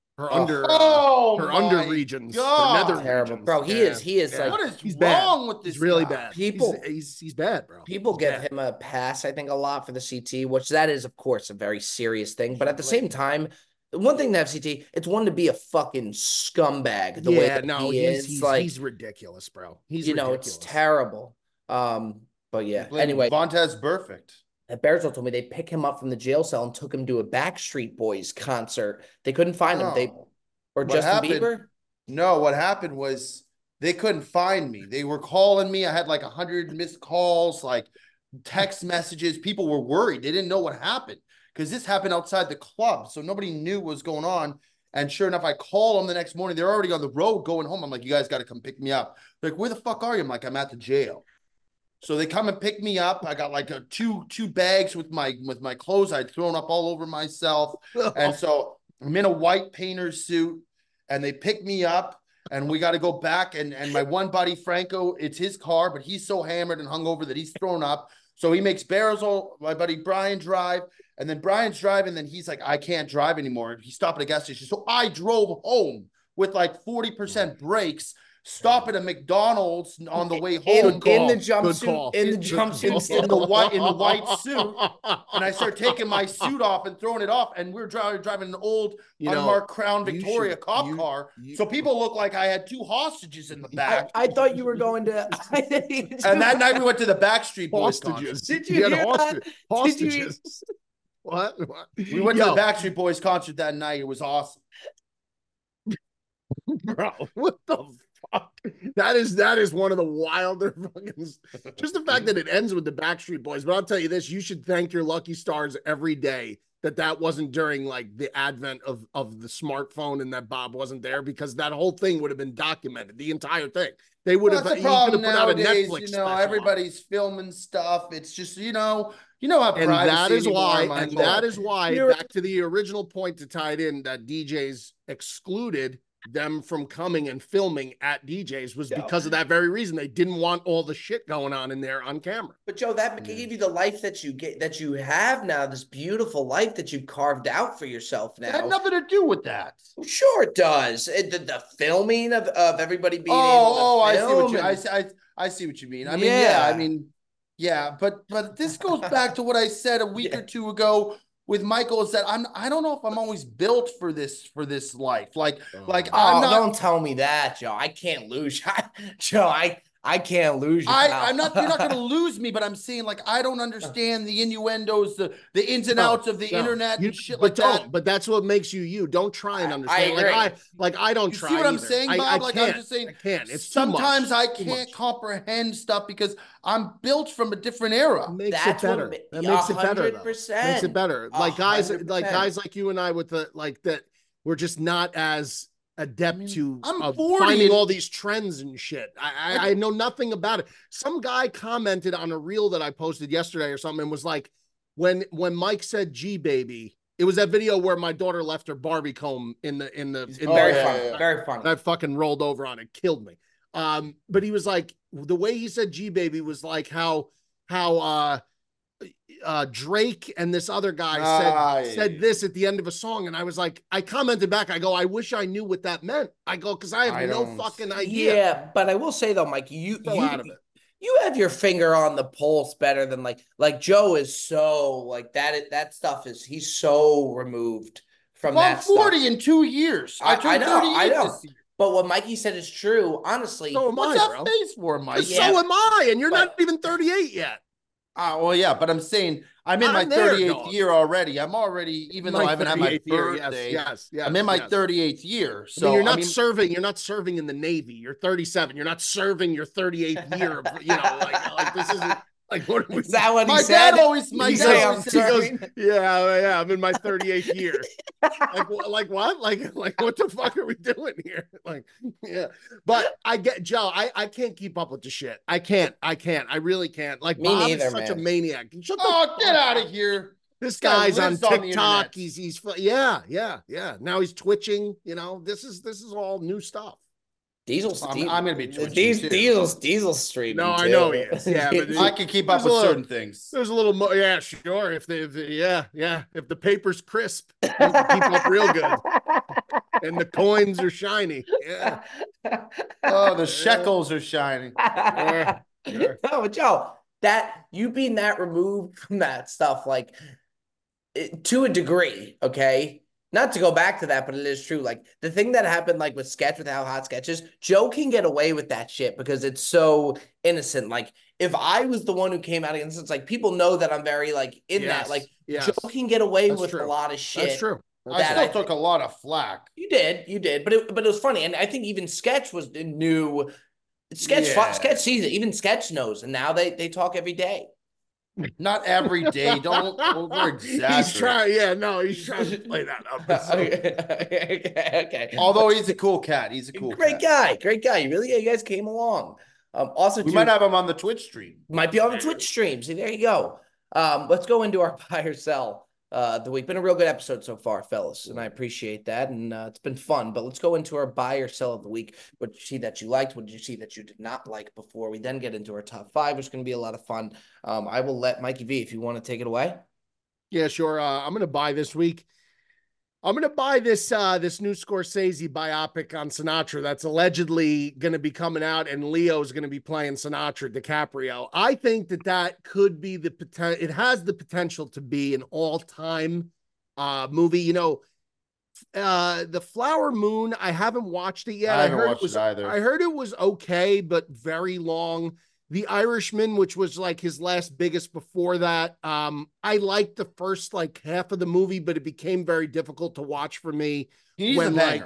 regions. Terrible, bro. He is like, what is wrong with this? He's really guy? bad. People, he's bad, bro. People give him a pass, I think, a lot for the CT, which that is, of course, a very serious thing. But at the same time, one thing to have CT, it's one to be a fucking scumbag. The way that he is, he's ridiculous, bro. He's ridiculous. It's terrible. But yeah. Anyway, Vontaze perfect. Bearsville told me they picked him up from the jail cell and took him to a Backstreet Boys concert. They couldn't find him. Justin Bieber? No, what happened was they couldn't find me. They were calling me. I had like 100 missed calls, like text messages. People were worried. They didn't know what happened because this happened outside the club. So nobody knew what was going on. And sure enough, I call them the next morning. They're already on the road going home. I'm like, you guys got to come pick me up. They're like, where the fuck are you? I'm like, I'm at the jail. So they come and pick me up. I got like two bags with my clothes I'd thrown up all over myself. And so I'm in a white painter's suit and they pick me up and we got to go back. And my one buddy, Franco, it's his car, but he's so hammered and hungover that he's thrown up. So he makes Barrows, my buddy Brian, drive. And then Brian's driving. Then he's like, I can't drive anymore. He stopped at a gas station. So I drove home with like 40% brakes. Stop at a McDonald's on the way home in the jumpsuit, in the white suit, and I start taking my suit off and throwing it off, and we're driving an old unmarked Crown Victoria cop car, so people look like I had two hostages in the back. I thought you were going to. And that night we went to the Backstreet Boys concert. Did you hear that? Hostages. What? We went to the Backstreet Boys concert that night. It was awesome, bro. What the fuck? That is one of the wilder fucking. Just the fact that it ends with the Backstreet Boys. But I'll tell you this: you should thank your lucky stars every day that wasn't during like the advent of the smartphone and that Bob wasn't there, because that whole thing would have been documented. The entire thing. They would have. That's the problem nowadays. Everybody's filming stuff. It's just how privacy. And that is why. Back to the original point to tie it in, that DJs excluded them from coming and filming at DJs was because of that very reason. They didn't want all the shit going on in there on camera. But Joe, that gave you the life that you have now, this beautiful life that you've carved out for yourself now. It had nothing to do with that. Sure it does. The filming of everybody being able to film. I see what you mean. I mean, but this goes back to what I said a week or two ago with Michael, is that I don't know if I'm always built for this life. Don't tell me that, Joe. I can't lose. Joe, I can't lose you. You're not going to lose me, but I'm saying, like, I don't understand the innuendos, the ins and outs of the internet and shit like that. But that's what makes you you. Don't try and understand. I don't try. See what I'm either. saying, Bob? I'm just saying. I can't. It's sometimes I can't comprehend stuff because I'm built from a different era. Makes it better. That makes it better. Makes it better. Like guys like you and I with that we're just not as adept to finding all these trends and shit. I know nothing about it. Some guy commented on a reel that I posted yesterday or something and was like, when Mike said G baby, it was that video where my daughter left her Barbie comb in the very funny. I fucking rolled over on it, killed me. But he was like, the way he said G baby was like how Drake and this other guy said this at the end of a song, and I was like, I commented back, I go, I wish I knew what that meant. I go, because I have no fucking idea. Yeah, but I will say though, Mike, you have your finger on the pulse better than like Joe is so like that stuff is, he's so removed from that. I'm 40 in 2 years. I know. But what Mikey said is true, honestly. So am What's that face for, Mike? So am I, and you're not even 38 yet. Well, yeah, but I'm saying I'm in my I'm there, 38th dog. year already. I'm already, even though I haven't had my 38th year, birthday, yes, I'm in my yes. 38th year. I So mean, you're not serving in the Navy. You're 37. You're not serving your 38th year of, like this isn't like what Is that what he my said? dad always, my He dad say, always "I'm said, serving"? yeah, I'm in my 38th year. like what? Like what the fuck are we doing here? Like, yeah. But I get Joe, I can't keep up with the shit. I can't. I really can't. Like Me Bob neither, is such a man. maniac. Shut the oh, fuck get out up. of here. This guy guy's on lives on the TikTok. internet. He's yeah. Now he's twitching. This is all new stuff. Diesel's I'm gonna be twitching too. Diesel's streaming. No, too. I know he is. Yeah, but I can keep up with certain things. There's a little more. Yeah, sure. If the paper's crisp, you can keep up real good, and the coins are shiny. Yeah. Oh, the shekels are shining. Sure. No, but Joe, that you being that removed from that stuff, like to a degree, okay. Not to go back to that, but it is true. Like the thing that happened, like with How Hot Sketches, Joe can get away with that shit because it's so innocent. Like if I was the one who came out against it, it's like people know that I'm very like in that. Like Joe can get away with a lot of shit. That's true. I still took a lot of flack. You did, but it was funny, and I think even Sketch was new. Sketch sees it. Even Sketch knows, and now they talk every day. Not every day. Don't over exaggerate. He's trying to play that up. Okay. Although he's a cool cat. He's a cool great guy. You guys came along. Also, we might have him on the Twitch stream. Might be on the Twitch stream. See, there you go. Let's go into our buy or sell the week. Been a real good episode so far, fellas, and I appreciate that. And it's been fun. But let's go into our buy or sell of the week. What did you see that you liked? What did you see that you did not like? Before we then get into our top five, which is going to be a lot of fun. I will let Mikey V, if you want to take it away. Yeah, sure. I'm going to buy this week. I'm going to buy this new Scorsese biopic on Sinatra that's allegedly going to be coming out, and Leo's going to be playing Sinatra, DiCaprio. I think that could be the potential. It has the potential to be an all-time movie. The Flower Moon, I haven't watched it yet. I haven't watched it either. I heard it was okay, but very long. The Irishman, which was like his last biggest before that. I liked the first like half of the movie, but it became very difficult to watch for me. He's a banger.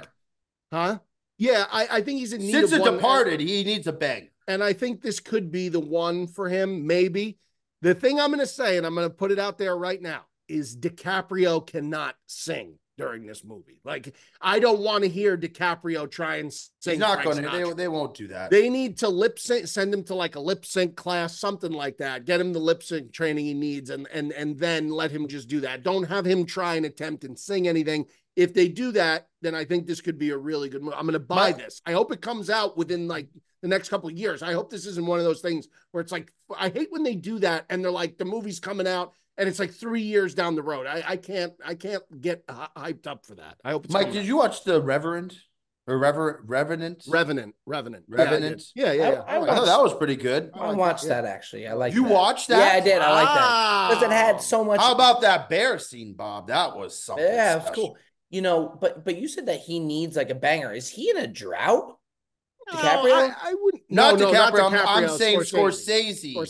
Yeah, I think he's in need Since of The one. Departed, he needs a bang. And I think this could be the one for him, maybe. The thing I'm going to say, and I'm going to put it out there right now, is DiCaprio cannot sing during this movie. Like, I don't want to hear DiCaprio try and sing. He's not going to. They won't do that. They need to lip sync, send him to like a lip sync class, something like that. Get him the lip sync training he needs, and then let him just do that. Don't have him try and attempt and sing anything. If they do that, then I think this could be a really good movie. I'm going to buy this. I hope it comes out within like the next couple of years. I hope this isn't one of those things where it's like, I hate when they do that and they're like, the movie's coming out and it's like 3 years down the road. I can't get hyped up for that. I hope it's Mike, did you watch The Revenant? Or Revenant? Revenant. Yeah. I thought that was pretty good. I watched that actually. I like You watched that? Yeah, I did. I like that. Because it had so much. How about that bear scene, Bob? That was something. Yeah, special. it's cool. But you said that he needs like a banger. Is he in a drought? DiCaprio? I wouldn't. Not No, DiCaprio. not I'm DiCaprio, saying Scorsese. Scorsese.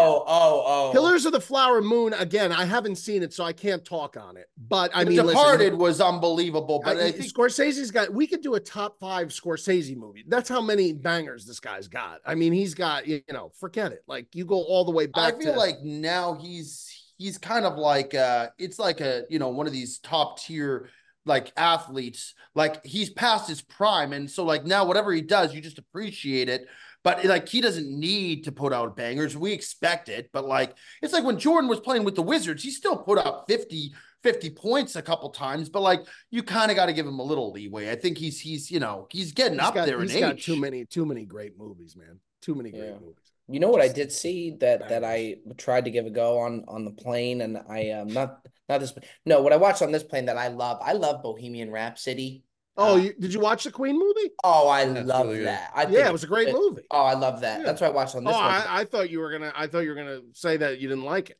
Oh. Killers of the Flower Moon. Again, I haven't seen it, so I can't talk on it. But I mean, Departed was unbelievable. But I think Scorsese's got. We could do a top 5 Scorsese movie. That's how many bangers this guy's got. I mean, he's got. Forget it. Like you go all the way back. I feel like now he's kind of like it's like a one of these top tier like athletes. Like he's past his prime, and so like now whatever he does, you just appreciate it. But like he doesn't need to put out bangers. We expect it, but like it's like when Jordan was playing with the Wizards, he still put up 50 points a couple times, but like you kind of got to give him a little leeway. I think he's getting up there in age. He's got too many great movies, man. Too many great movies. You know what I did see that I tried to give a go on the plane, and I what I watched on this plane that I love Bohemian Rhapsody. Did you watch the Queen movie? Oh, I love really that. It was a great movie. Oh, I love that. Yeah. That's what I watched on this one. I thought you were gonna say that you didn't like it.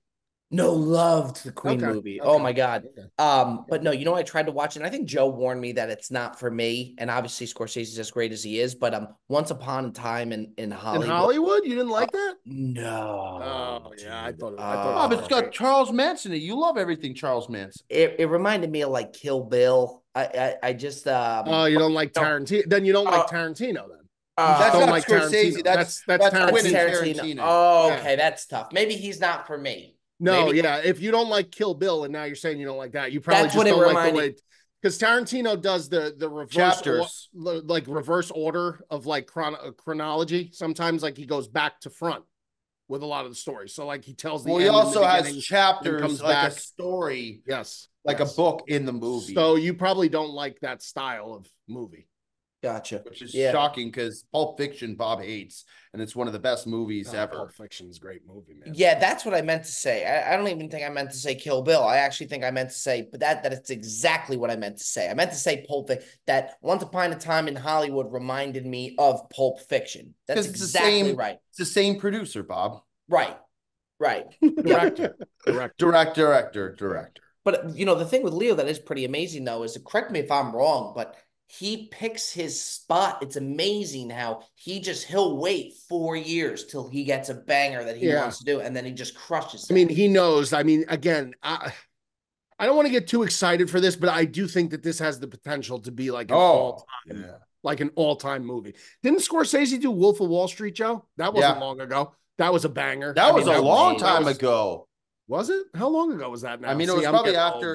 No, loved the Queen Okay, movie. Oh okay, my God. okay. But no, I tried to watch it, and I think Joe warned me that it's not for me. And obviously Scorsese's as great as he is, but Once Upon a Time in In Hollywood. Hollywood, you didn't like that? No. Oh yeah, I Dude. thought it Oh, but was it's got great. Charles Manson in it. You love everything Charles Manson. It reminded me of like Kill Bill. I just Oh, you don't like no. Tarantino? Then you don't like Uh, Tarantino. Then you just That's don't not like Scorsese. Tarantino. That's That's Quentin Tarantino. Tarantino. Tarantino. Oh, Yeah. okay, that's tough. Maybe he's not for me. No, Maybe. yeah. If you don't like Kill Bill, and now you're saying you don't like that, you probably That's just what it don't like the reminded- way. Because Tarantino does the reverse Chapters. like reverse order of like chronology. Sometimes like he goes back to front with a lot of the stories. So like he tells the Well, he end and the also has beginning, chapters, comes like back. a story, Yes, like yes. a book in the movie. So you probably don't like that style of movie. Gotcha. Which is Yeah. shocking because Pulp Fiction Bob hates, and it's one of the best movies ever. Pulp Fiction's a great movie, man. Yeah, that's what I meant to say. I don't even think I meant to say Kill Bill. I actually think I meant to say, but that it's exactly what I meant to say. I meant to say Pulp Fiction. That Once Upon a Time in Hollywood reminded me of Pulp Fiction. That's Because exactly right. It's the same producer, Bob. Right. Director. Director. But the thing with Leo that is pretty amazing though is, correct me if I'm wrong, but he picks his spot. It's amazing how he'll wait 4 years till he gets a banger that he wants to do, and then he just crushes it. I mean, he knows. I mean, again, I don't want to get too excited for this, but I do think that this has the potential to be like an all-time movie. Didn't Scorsese do Wolf of Wall Street, Joe? That wasn't long ago. That was a banger. That was a long time ago. Was it? How long ago was that now? I mean, it was probably after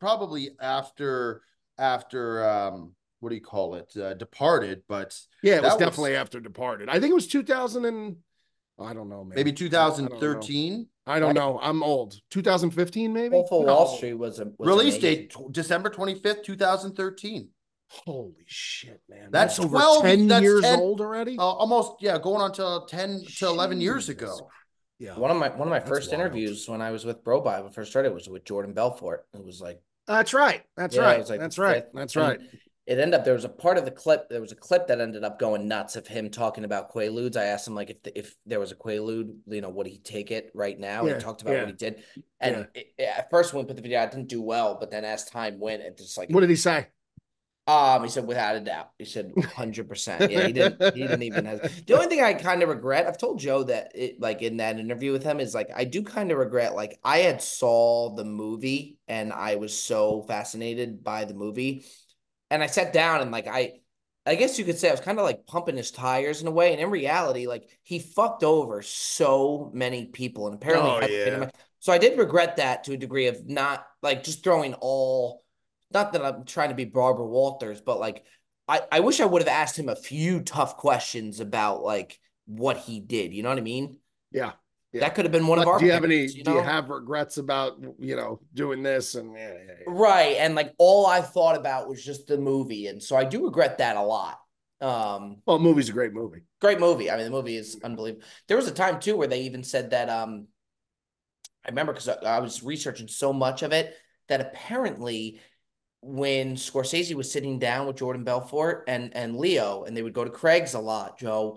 what do you call it? Departed, but yeah, it was definitely after Departed. I think it was 2000 and I don't know, man. Maybe 2013. I don't know. I'm old. 2015, maybe. Wolf of Wall Street was release date December 25th, 2013. Holy shit, man! That's over 10 years old already. Almost, yeah, going on to 10 to 11 years ago. Yeah, one of my first interviews when I was with Bro Bible first started was with Jordan Belfort. It was like, that's right. That's right. That's right. That's right. It ended up, there was a part of the clip, there was a clip that ended up going nuts of him talking about Quaaludes. I asked him like if there was a Quaalude, would he take it right now? Yeah, he talked about what he did. And at first when we put the video out, it didn't do well, but then as time went, it just like, what did he say? He said without a doubt. He said 100%. Yeah, he didn't even have. The only thing I kind of regret, I've told Joe that in that interview with him, is like I do kind of regret, like I had saw the movie and I was so fascinated by the movie, and I sat down and like I guess you could say I was kind of like pumping his tires in a way, and in reality, like he fucked over so many people, and apparently, so I did regret that to a degree of not like just throwing all. Not that I'm trying to be Barbara Walters, but like I wish I would have asked him a few tough questions about like what he did. You know what I mean? Yeah. That could have been one of our. Do you have any? Do you have regrets about doing this and right? And like all I thought about was just the movie, and so I do regret that a lot. Well, the movie's a great movie. Great movie. I mean, the movie is unbelievable. There was a time too where they even said that. I remember because I was researching so much of it that apparently, when Scorsese was sitting down with Jordan Belfort and Leo, and they would go to Craig's a lot, Joe,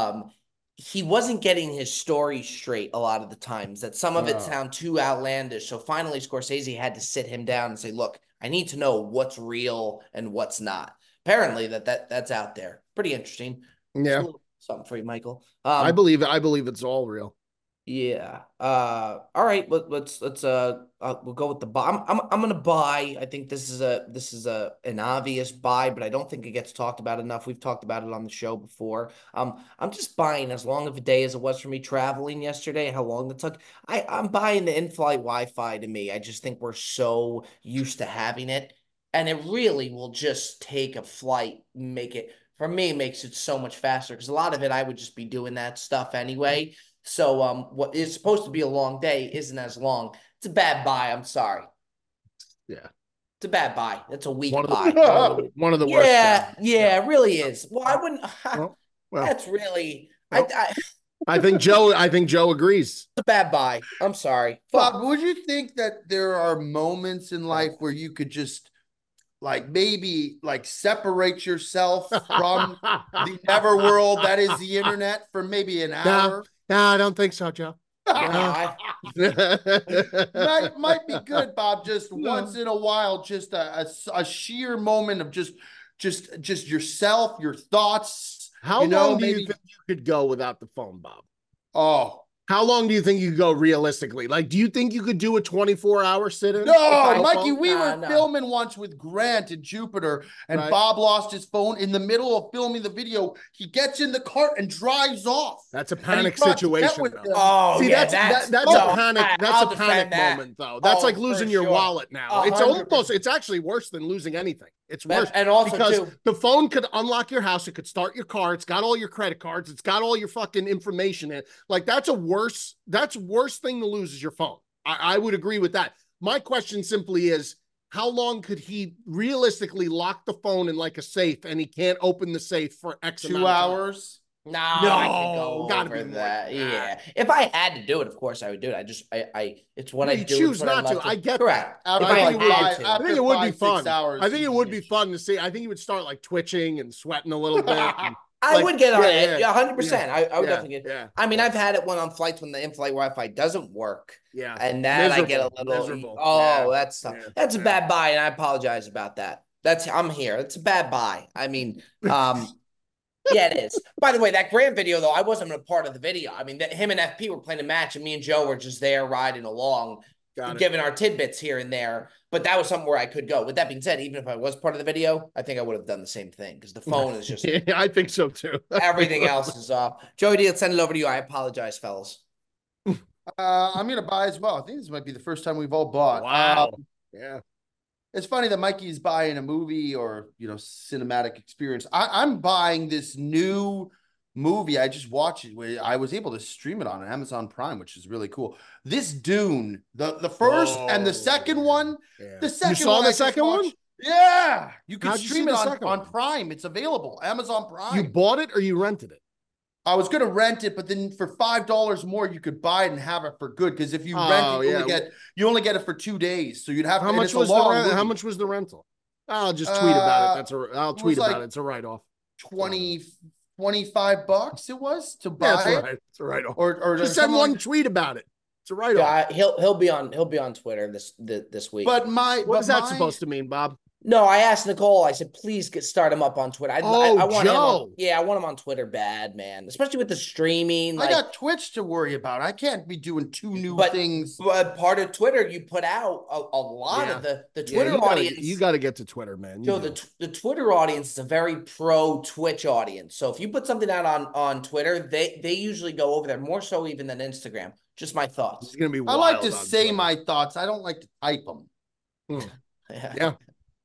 he wasn't getting his story straight a lot of the times, that some of it sound too outlandish. So finally, Scorsese had to sit him down and say, look, I need to know what's real and what's not. Apparently that's out there. Pretty interesting. Yeah. Something for you, Michael. I believe it's all real. Yeah. All right. Let's we'll go with the buy. I'm gonna buy. I think this is an obvious buy, but I don't think it gets talked about enough. We've talked about it on the show before. I'm just buying as long of a day as it was for me traveling yesterday. How long it took. I'm buying the in-flight Wi-Fi. To me, I just think we're so used to having it, and it really will just take a flight, makes it so much faster, because a lot of it I would just be doing that stuff anyway. So what is supposed to be a long day isn't as long. It's a bad buy. I'm sorry. Yeah. It's a bad buy. It's a weak buy. One of the worst. Yeah, it really is. Well, I wouldn't. That's really. Well, I think Joe agrees. It's a bad buy. I'm sorry. Bob, would you think that there are moments in life where you could just like maybe like separate yourself from the never world that is the internet for maybe an hour? No, I don't think so, Joe. might be good, Bob. Just once in a while, just a sheer moment of just yourself, your thoughts. How long do you think you could go without the phone, Bob? Oh, how long do you think you could go realistically? Like, do you think you could do a 24-hour sit-in? No, Mikey, we were filming once with Grant in Jupiter, and Bob lost his phone in the middle of filming the video. He gets in the cart and drives off. That's a panic situation. Oh, see, yeah, that's a panic. That's a panic moment, though. That's like losing your wallet now. It's almost. It's actually worse than losing anything. It's worse, and also because too, the phone could unlock your house. It could start your car. It's got all your credit cards. It's got all your fucking information in it. Like that's worse thing to lose is your phone. I would agree with that. My question simply is, how long could he realistically lock the phone in like a safe and he can't open the safe for X 2 hours? No, I could go over that. Yeah, if I had to do it, of course I would do it. It's what I do. You choose not to. I get correct. I think it would be fun. I think it would be fun to see. I think you would start like twitching and sweating a little bit. I would get on it. 100%. I would definitely get. Yeah. I mean, I've had it when on flights when the in-flight Wi-Fi doesn't work. Yeah, and that I get a little. Miserable. Oh, that's tough. That's a bad buy, and I apologize about that. I'm here. It's a bad buy. I mean, yeah, it is. By the way, that Grant video, though, I wasn't a part of the video. I mean, him and FP were playing a match, and me and Joe were just there riding along, giving our tidbits here and there. But that was something where I could go. With that being said, even if I was part of the video, I think I would have done the same thing because the phone is just. Yeah, I think so, too. Everything else is off. Joey D, let's send it over to you. I apologize, fellas. I'm going to buy as well. I think this might be the first time we've all bought. Wow. Yeah. It's funny that Mikey's buying a movie or, cinematic experience. I'm buying this new movie. I just watched it. I was able to stream it on Amazon Prime, which is really cool. This Dune, the first and the second one. Yeah. The second you saw one the second one? Yeah. You can stream it on Prime. It's available. Amazon Prime. You bought it or you rented it? I was going to rent it, but then for $5 more, you could buy it and have it for good. Because if you rent it, you only get it for 2 days. So you'd have. How much was how much was the rental? I'll just tweet about it. I'll tweet about it. It's a write off. $25 it was to buy. That's right. It's a write off. Or just send one tweet about it. It's a write off. He'll be on Twitter this week. But what is that supposed to mean, Bob? No, I asked Nicole. I said, please start him up on Twitter. I want Joe. I want him on Twitter bad, man. Especially with the streaming. I got Twitch to worry about. I can't be doing two new things. But part of Twitter, you put out a lot of the Twitter audience. You got to get to Twitter, man. So the Twitter audience is a very pro Twitch audience. So if you put something out on Twitter, they usually go over there more so even than Instagram. Just my thoughts. It's gonna be wild. I like to say Twitter. My thoughts. I don't like to type them. Yeah.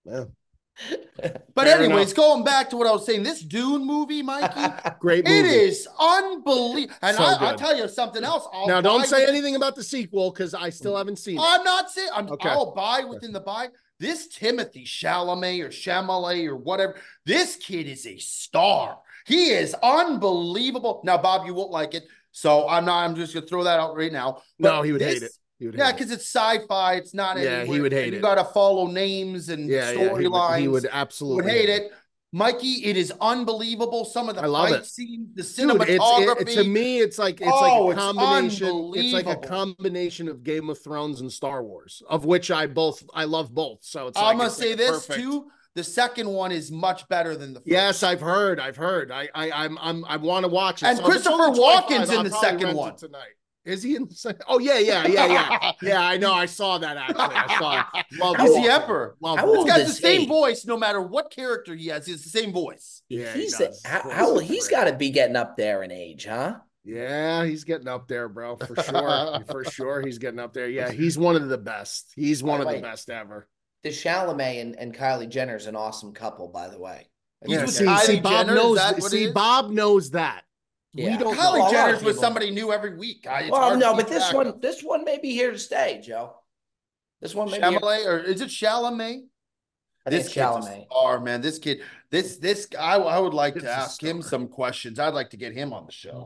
But anyways, going back to what I was saying, this Dune movie, Mikey, great movie. It is unbelievable. And I'll tell you something else. Now, don't say anything about the sequel because I still haven't seen it. I'm not saying I'll buy within the buy. This Timothy Chalamet or whatever, this kid is a star. He is unbelievable. Now, Bob, you won't like it. So I'm just gonna throw that out right now. But no, he would hate it. Because it's sci-fi. It's not. Yeah, he would hate it. You got to follow names and storylines. He would absolutely hate it. Mikey, it is unbelievable. Some of the fight scenes, the cinematography. To me, it's like a combination. It's like a combination of Game of Thrones and Star Wars, of which I love both. So it's. I'm gonna say this too. The second one is much better than the first. Yes, I've heard. I want to watch it. And so Christopher Walken's in the second one tonight. Is he in the second? Oh yeah. Yeah, I know. I saw that actually. I saw it. He's the Emperor. He's got the same voice, no matter what character he has. It's the same voice. Yeah, he's got to be getting up there in age, huh? Yeah, he's getting up there, bro. For sure. For sure, he's getting up there. Yeah, he's one of the best. He's one of the best ever. The Chalamet and Kylie Jenner is an awesome couple, by the way. Yeah, Bob knows that. Yeah. Kylie Jenner's with somebody new every week. But this one may be here to stay, Joe. This one may Chalamet, or is it Chalamet? This Chalamet. Oh man, this kid, this guy. I would like to ask him some questions. I'd like to get him on the show.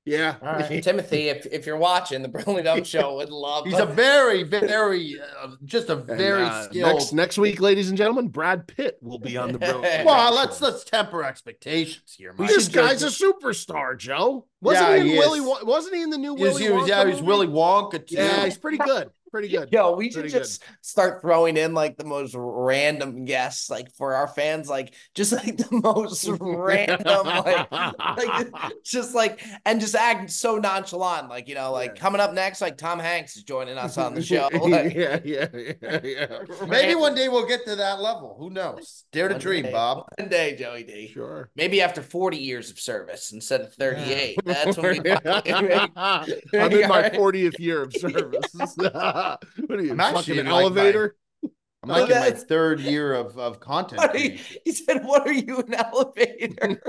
Yeah. All right, Timothy, if you're watching, the Brilliant Dumb Show would love. He's a very, very, just a very skilled. Next week, ladies and gentlemen, Brad Pitt will be on the Brilliant. Well, let's temper expectations here, Mike. This guy's a superstar, Joe. Wasn't he in Willy? Wasn't he in the new Willy Wonka? Yeah, he's movie? Willy Wonka too. Yeah, he's pretty good. Pretty good. Yo, we should just start throwing in like the most random guests, like for our fans, like just like the most random, like just like, and just act so nonchalant, like, you know, like coming up next, like Tom Hanks is joining us on the show. Like, yeah. Maybe one day we'll get to that level. Who knows? Dare to dream, Bob. One day, Joey D. Sure. Maybe after 40 years of service instead of 38. That's when we. I'm in my 40th year of service. What are you, I'm actually an in elevator? I'm like in my third year of content. He said, "What are you, an elevator?"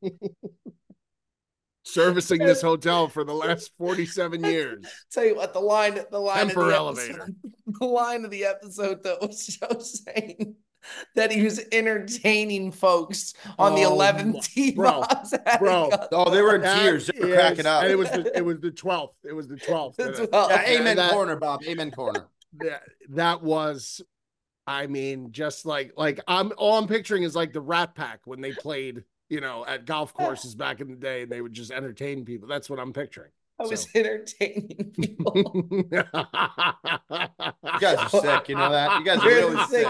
Servicing this hotel for the last 47 years. Tell you what, the line Temper of the elevator. episode, the line of the episode though was Joe saying that he was entertaining folks on the 11th tee box. Bro. Oh, they were in tears. They were cracking up. And it was the 12th. It was the 12th. Yeah, amen corner, Bob. Amen corner. That was, I mean, just like I'm picturing is like the Rat Pack when they played, you know, at golf courses back in the day, and they would just entertain people. That's what I'm picturing. I was entertaining people. You guys are sick. You know that? You guys are really sick.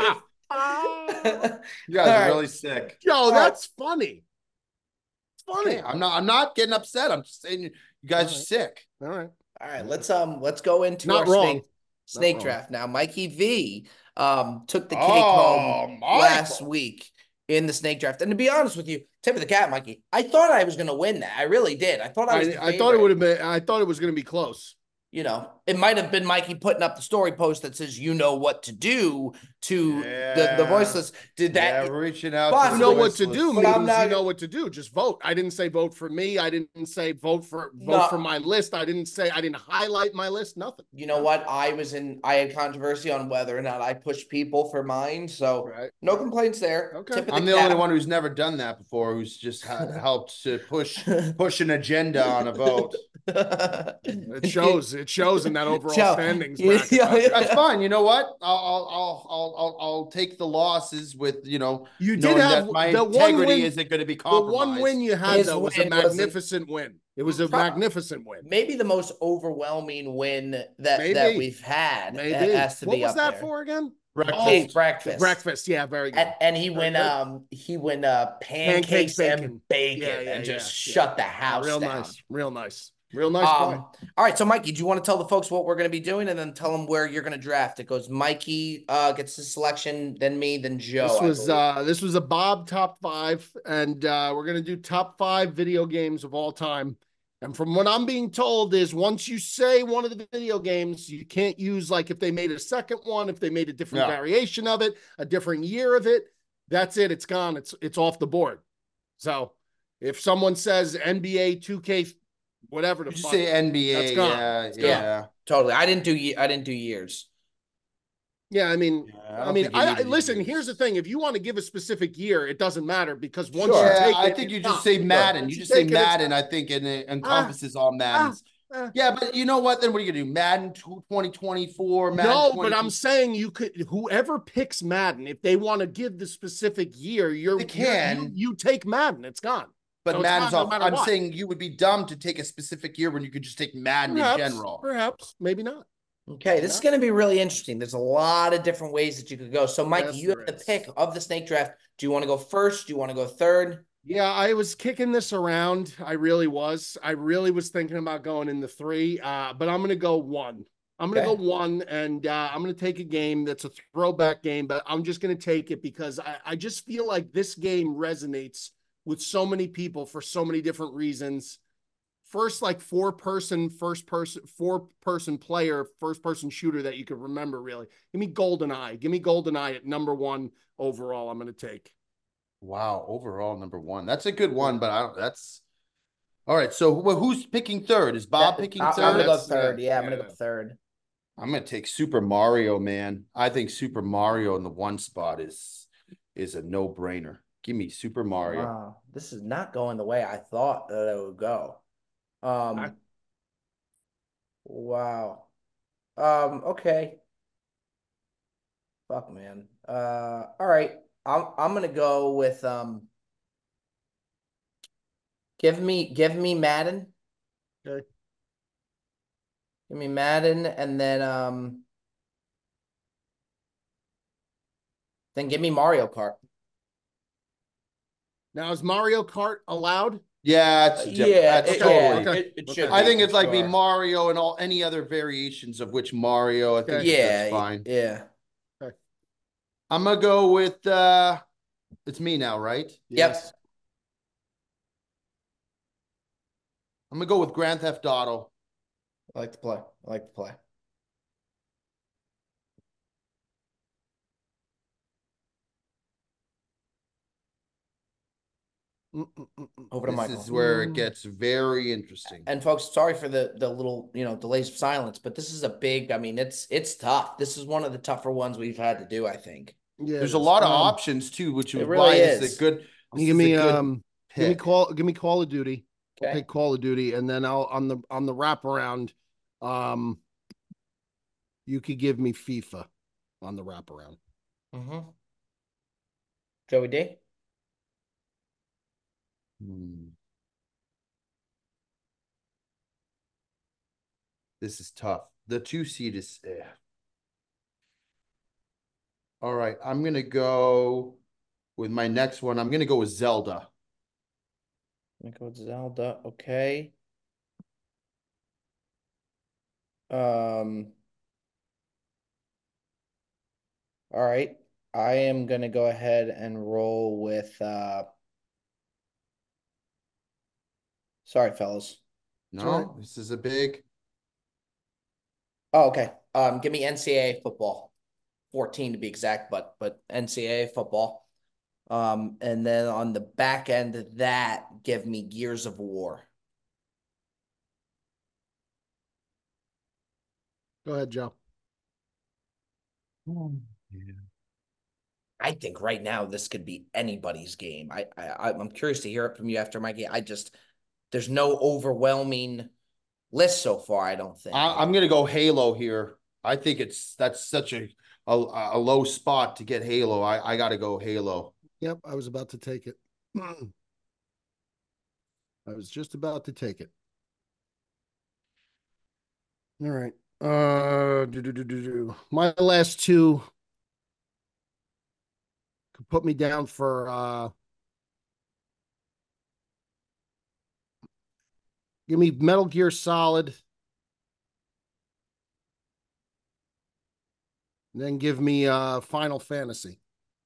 You guys are really sick. Yo, that's funny. It's funny. Okay, I'm not getting upset. I'm just saying you guys are sick. All right. Let's go into our snake draft now. Mikey V took the cake home last week in the snake draft. And to be honest with you, tip of the cap, Mikey, I thought I was going to win that. I really did. I thought I thought it would have been. I thought it was going to be close. You know, it might have been Mikey putting up the story post that says, "You know what to do" to the voiceless. Did that? Yeah, reaching out. But you know what to do means you know what to do. Just vote. I didn't say vote for me. I didn't say vote for my list. I didn't highlight my list. Nothing. You know what? I had controversy on whether or not I pushed people for mine. So no complaints there. Okay. I'm the only one who's never done that before, who's just helped to push an agenda on a vote. It shows in that overall standings bracket. That's fine. You know what? I'll take the losses with, you know, you did have my the integrity isn't going to be compromised. The one win you had though was a magnificent win. It was a magnificent win. Maybe the most overwhelming win that we've had. Maybe. Has to what be was up that there. for again? Breakfast. Yeah, very good. And he went pancakes and bacon and just shut the house down. Real nice. All right, so Mikey, do you want to tell the folks what we're going to be doing, and then tell them where you're going to draft? It goes Mikey gets the selection, then me, then Joe. This was a Bob top 5, and we're going to do top 5 video games of all time. And from what I'm being told is once you say one of the video games, you can't use, like, if they made a second one, if they made a different variation of it, a different year of it, that's it. It's gone. It's off the board. So if someone says NBA 2K, whatever, you say NBA, that's gone. Yeah, totally. I didn't do years. Yeah, I mean, listen. Here's the thing: if you want to give a specific year, it doesn't matter because once you take it, I think you just say Madden. You just say Madden. I think it encompasses all Maddens. Yeah, but you know what? Then what are you gonna do? Madden 2024? No, but I'm saying you could. Whoever picks Madden, if they want to give the specific year, you take Madden. It's gone. But Madden's off. I'm saying you would be dumb to take a specific year when you could just take Madden in general. Perhaps, maybe not. Okay, this is going to be really interesting. There's a lot of different ways that you could go. So, Mikey, you have the pick of the snake draft. Do you want to go first? Do you want to go third? Yeah, I was kicking this around. I really was. I really was thinking about going in the 3, but I'm going to go 1. I'm going to go 1, and I'm going to take a game that's a throwback game, but I'm just going to take it because I just feel like this game resonates with so many people for so many different reasons. First, like 4-person player, first-person shooter that you could remember, really. Give me GoldenEye. Give me GoldenEye at number 1 overall. I'm going to take. Wow, overall number 1. That's a good one, but that's all right. So who's picking third? Is Bob picking third? I'm going to go third. Yeah, I'm going to go third. I'm going to take Super Mario, man. I think Super Mario in the 1 spot is a no-brainer. Give me Super Mario. Wow, this is not going the way I thought that it would go. Um, wow. Okay. Fuck, man. All right. I'm gonna go with give me Madden. Okay. Give me Madden, and then give me Mario Kart. Now, is Mario Kart allowed? Yeah, that's totally. It should I be, think for it's like be sure. Mario and all any other variations of which Mario. I think that's fine. Yeah. Okay. I'm gonna go with it's me now, right? Yes. I'm gonna go with Grand Theft Auto. I like to play. I like to play. Over to Michael. This is where it gets very interesting. And folks, sorry for the little delays of silence, but this is a big. I mean, it's tough. This is one of the tougher ones we've had to do, I think. Yeah, there's a lot of options too, which is really why is. It's a good. Give me give me Call of Duty. Okay. I'll take Call of Duty, and then I'll on the wraparound. You could give me FIFA on the wraparound. Mm-hmm. Joey D. This is tough. The 2 seed is. All right, I'm gonna go with my next one. I'm gonna go with Zelda. I'm gonna go with Zelda. Okay. All right. I am gonna go ahead and roll with sorry, fellas. No, this is a big. Oh, okay. Give me NCAA football. 14 to be exact, but NCAA football. And then on the back end of that, give me Gears of War. Go ahead, Joe. I think right now this could be anybody's game. I'm curious to hear it from you after Mikey. There's no overwhelming list so far, I don't think. I'm gonna go Halo here. I think that's such a low spot to get Halo. I gotta go Halo. Yep, I was about to take it. I was just about to take it. All right. My last two could put me down for give me Metal Gear Solid. Then give me Final Fantasy.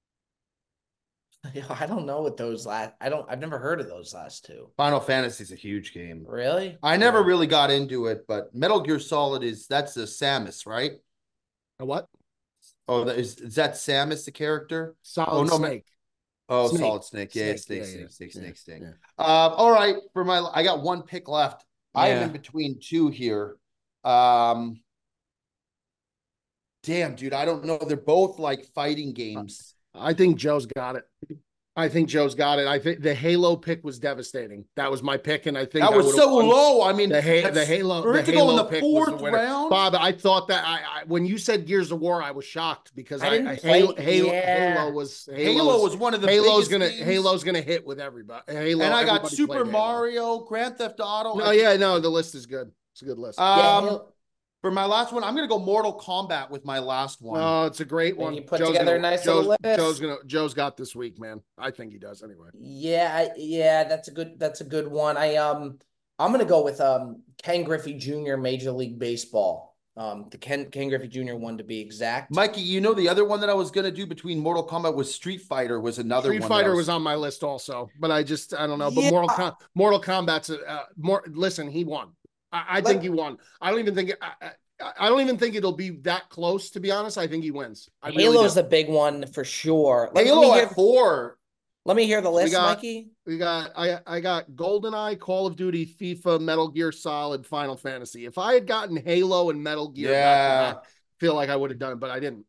I don't know what those I've never heard of those last two. Final Fantasy is a huge game. Really? I never really got into it, but Metal Gear Solid that's the Samus, right? A what? Oh, is that Samus the character? Solid Snake. Snake. Solid Snake. Yeah, Snake. All right. I got one pick left. Yeah. I am in between two here. Damn, dude, I don't know. They're both like fighting games. I think Joe's got it. I think the Halo pick was devastating. That was my pick, and I think that was so low. I mean, the Halo pick was the winner. Round? Bob, I thought that I when you said Gears of War, I was shocked because Halo was one of the Halo's gonna hit with everybody. And I got Super Mario, Grand Theft Auto. The list is good. It's a good list. For my last one, I'm going to go Mortal Kombat with my last one. Oh, it's a great one. You put together a nice little list. Joe's got this week, man. I think he does anyway. Yeah, that's a good one. I'm going to go with Ken Griffey Jr. Major League Baseball. The Ken Griffey Jr. one to be exact. Mikey, the other one that I was going to do between Mortal Kombat was Street Fighter was another one. Street Fighter was on my list also, but I don't know. But Mortal Kombat's more. Listen, he won. I think he won. I don't even think it'll be that close, to be honest. I think he wins. Halo's the big one for sure. Halo at 4. Let me hear the list, Mikey. I got GoldenEye, Call of Duty, FIFA, Metal Gear Solid, Final Fantasy. If I had gotten Halo and Metal Gear, I feel like I would have done it, but I didn't.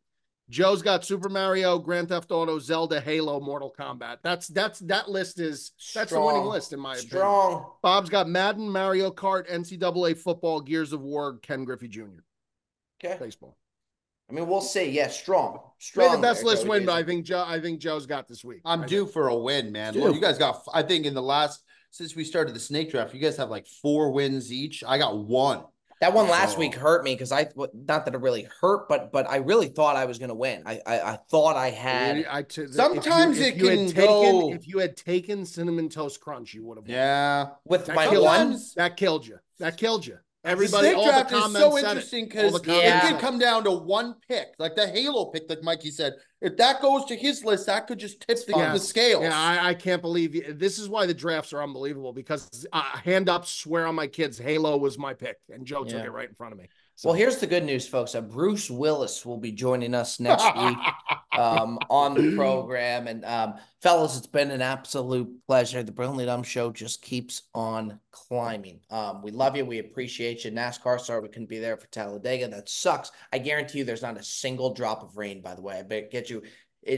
Joe's got Super Mario, Grand Theft Auto, Zelda, Halo, Mortal Kombat. That list is that's the winning list in my opinion. Bob's got Madden, Mario Kart, NCAA football, Gears of War, Ken Griffey Jr. Okay. Baseball. I mean, we'll see. Yeah, strong. May the best list win, but I think Joe's got this week. I'm due for a win, man. Well, you guys got, I think in the last, since we started the snake draft, you guys have like 4 wins each. I got 1. That one last week hurt me because not that it really hurt, but I really thought I was going to win. I thought I had. Sometimes it can go. If you had taken Cinnamon Toast Crunch, you would have won. Yeah. With my one? That killed you. Everybody, all the comments is so interesting because it could come down to one pick, like the Halo pick, like Mikey said. If that goes to his list, that could just tip the scales. Yeah, I can't believe you. This is why the drafts are unbelievable because hand up, swear on my kids, Halo was my pick, and Joe took it right in front of me. So. Well, here's the good news, folks. Bruce Willis will be joining us next week on the program. And fellas, it's been an absolute pleasure. The Brilliantly Dumb Show just keeps on climbing. We love you. We appreciate you. NASCAR, sorry we couldn't be there for Talladega. That sucks. I guarantee you there's not a single drop of rain, by the way. I bet get you.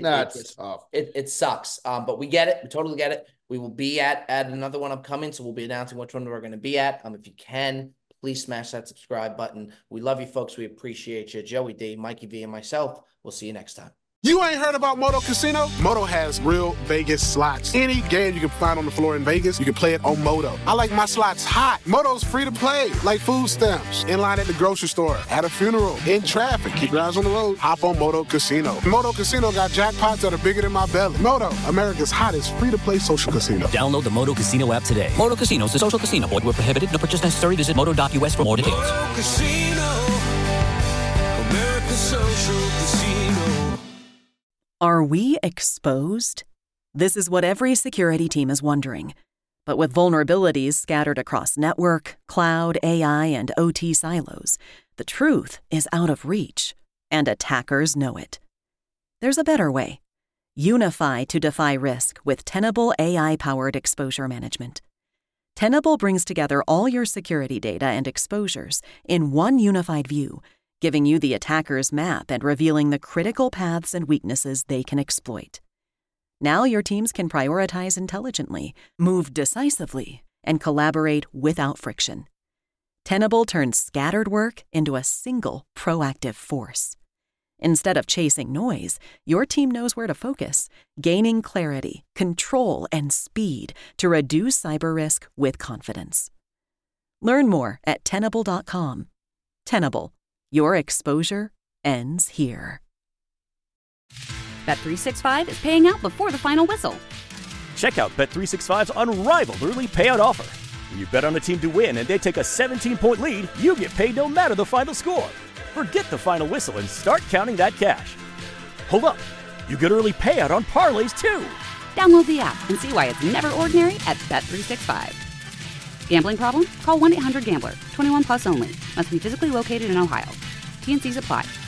It sucks. But we get it. We totally get it. We will be at another one upcoming, so we'll be announcing which one we're going to be at. If you can, please smash that subscribe button. We love you, folks. We appreciate you. Joey D, Mikey V, and myself. We'll see you next time. You ain't heard about Moto Casino? Moto has real Vegas slots. Any game you can find on the floor in Vegas, you can play it on Moto. I like my slots hot. Moto's free to play, like food stamps. In line at the grocery store, at a funeral, in traffic. Keep your eyes on the road. Hop on Moto Casino. Moto Casino got jackpots that are bigger than my belly. Moto, America's hottest free-to-play social casino. Download the Moto Casino app today. Moto Casino is a social casino. Void where prohibited. No purchase necessary. Visit moto.us for more details. Moto Casino, America's social casino. Are we exposed? This is what every security team is wondering. But with vulnerabilities scattered across network, cloud, AI, and OT silos, the truth is out of reach, and attackers know it. There's a better way. Unify to defy risk with Tenable AI-powered exposure management. Tenable brings together all your security data and exposures in one unified view, giving you the attacker's map and revealing the critical paths and weaknesses they can exploit. Now your teams can prioritize intelligently, move decisively, and collaborate without friction. Tenable turns scattered work into a single proactive force. Instead of chasing noise, your team knows where to focus, gaining clarity, control, and speed to reduce cyber risk with confidence. Learn more at Tenable.com. Tenable. Your exposure ends here. Bet365 is paying out before the final whistle. Check out Bet365's unrivaled early payout offer. When you bet on a team to win and they take a 17-point lead, you get paid no matter the final score. Forget the final whistle and start counting that cash. Hold up. You get early payout on parlays, too. Download the app and see why it's never ordinary at Bet365. Gambling problem? Call 1-800-GAMBLER. 21 plus only. Must be physically located in Ohio. T&Cs apply.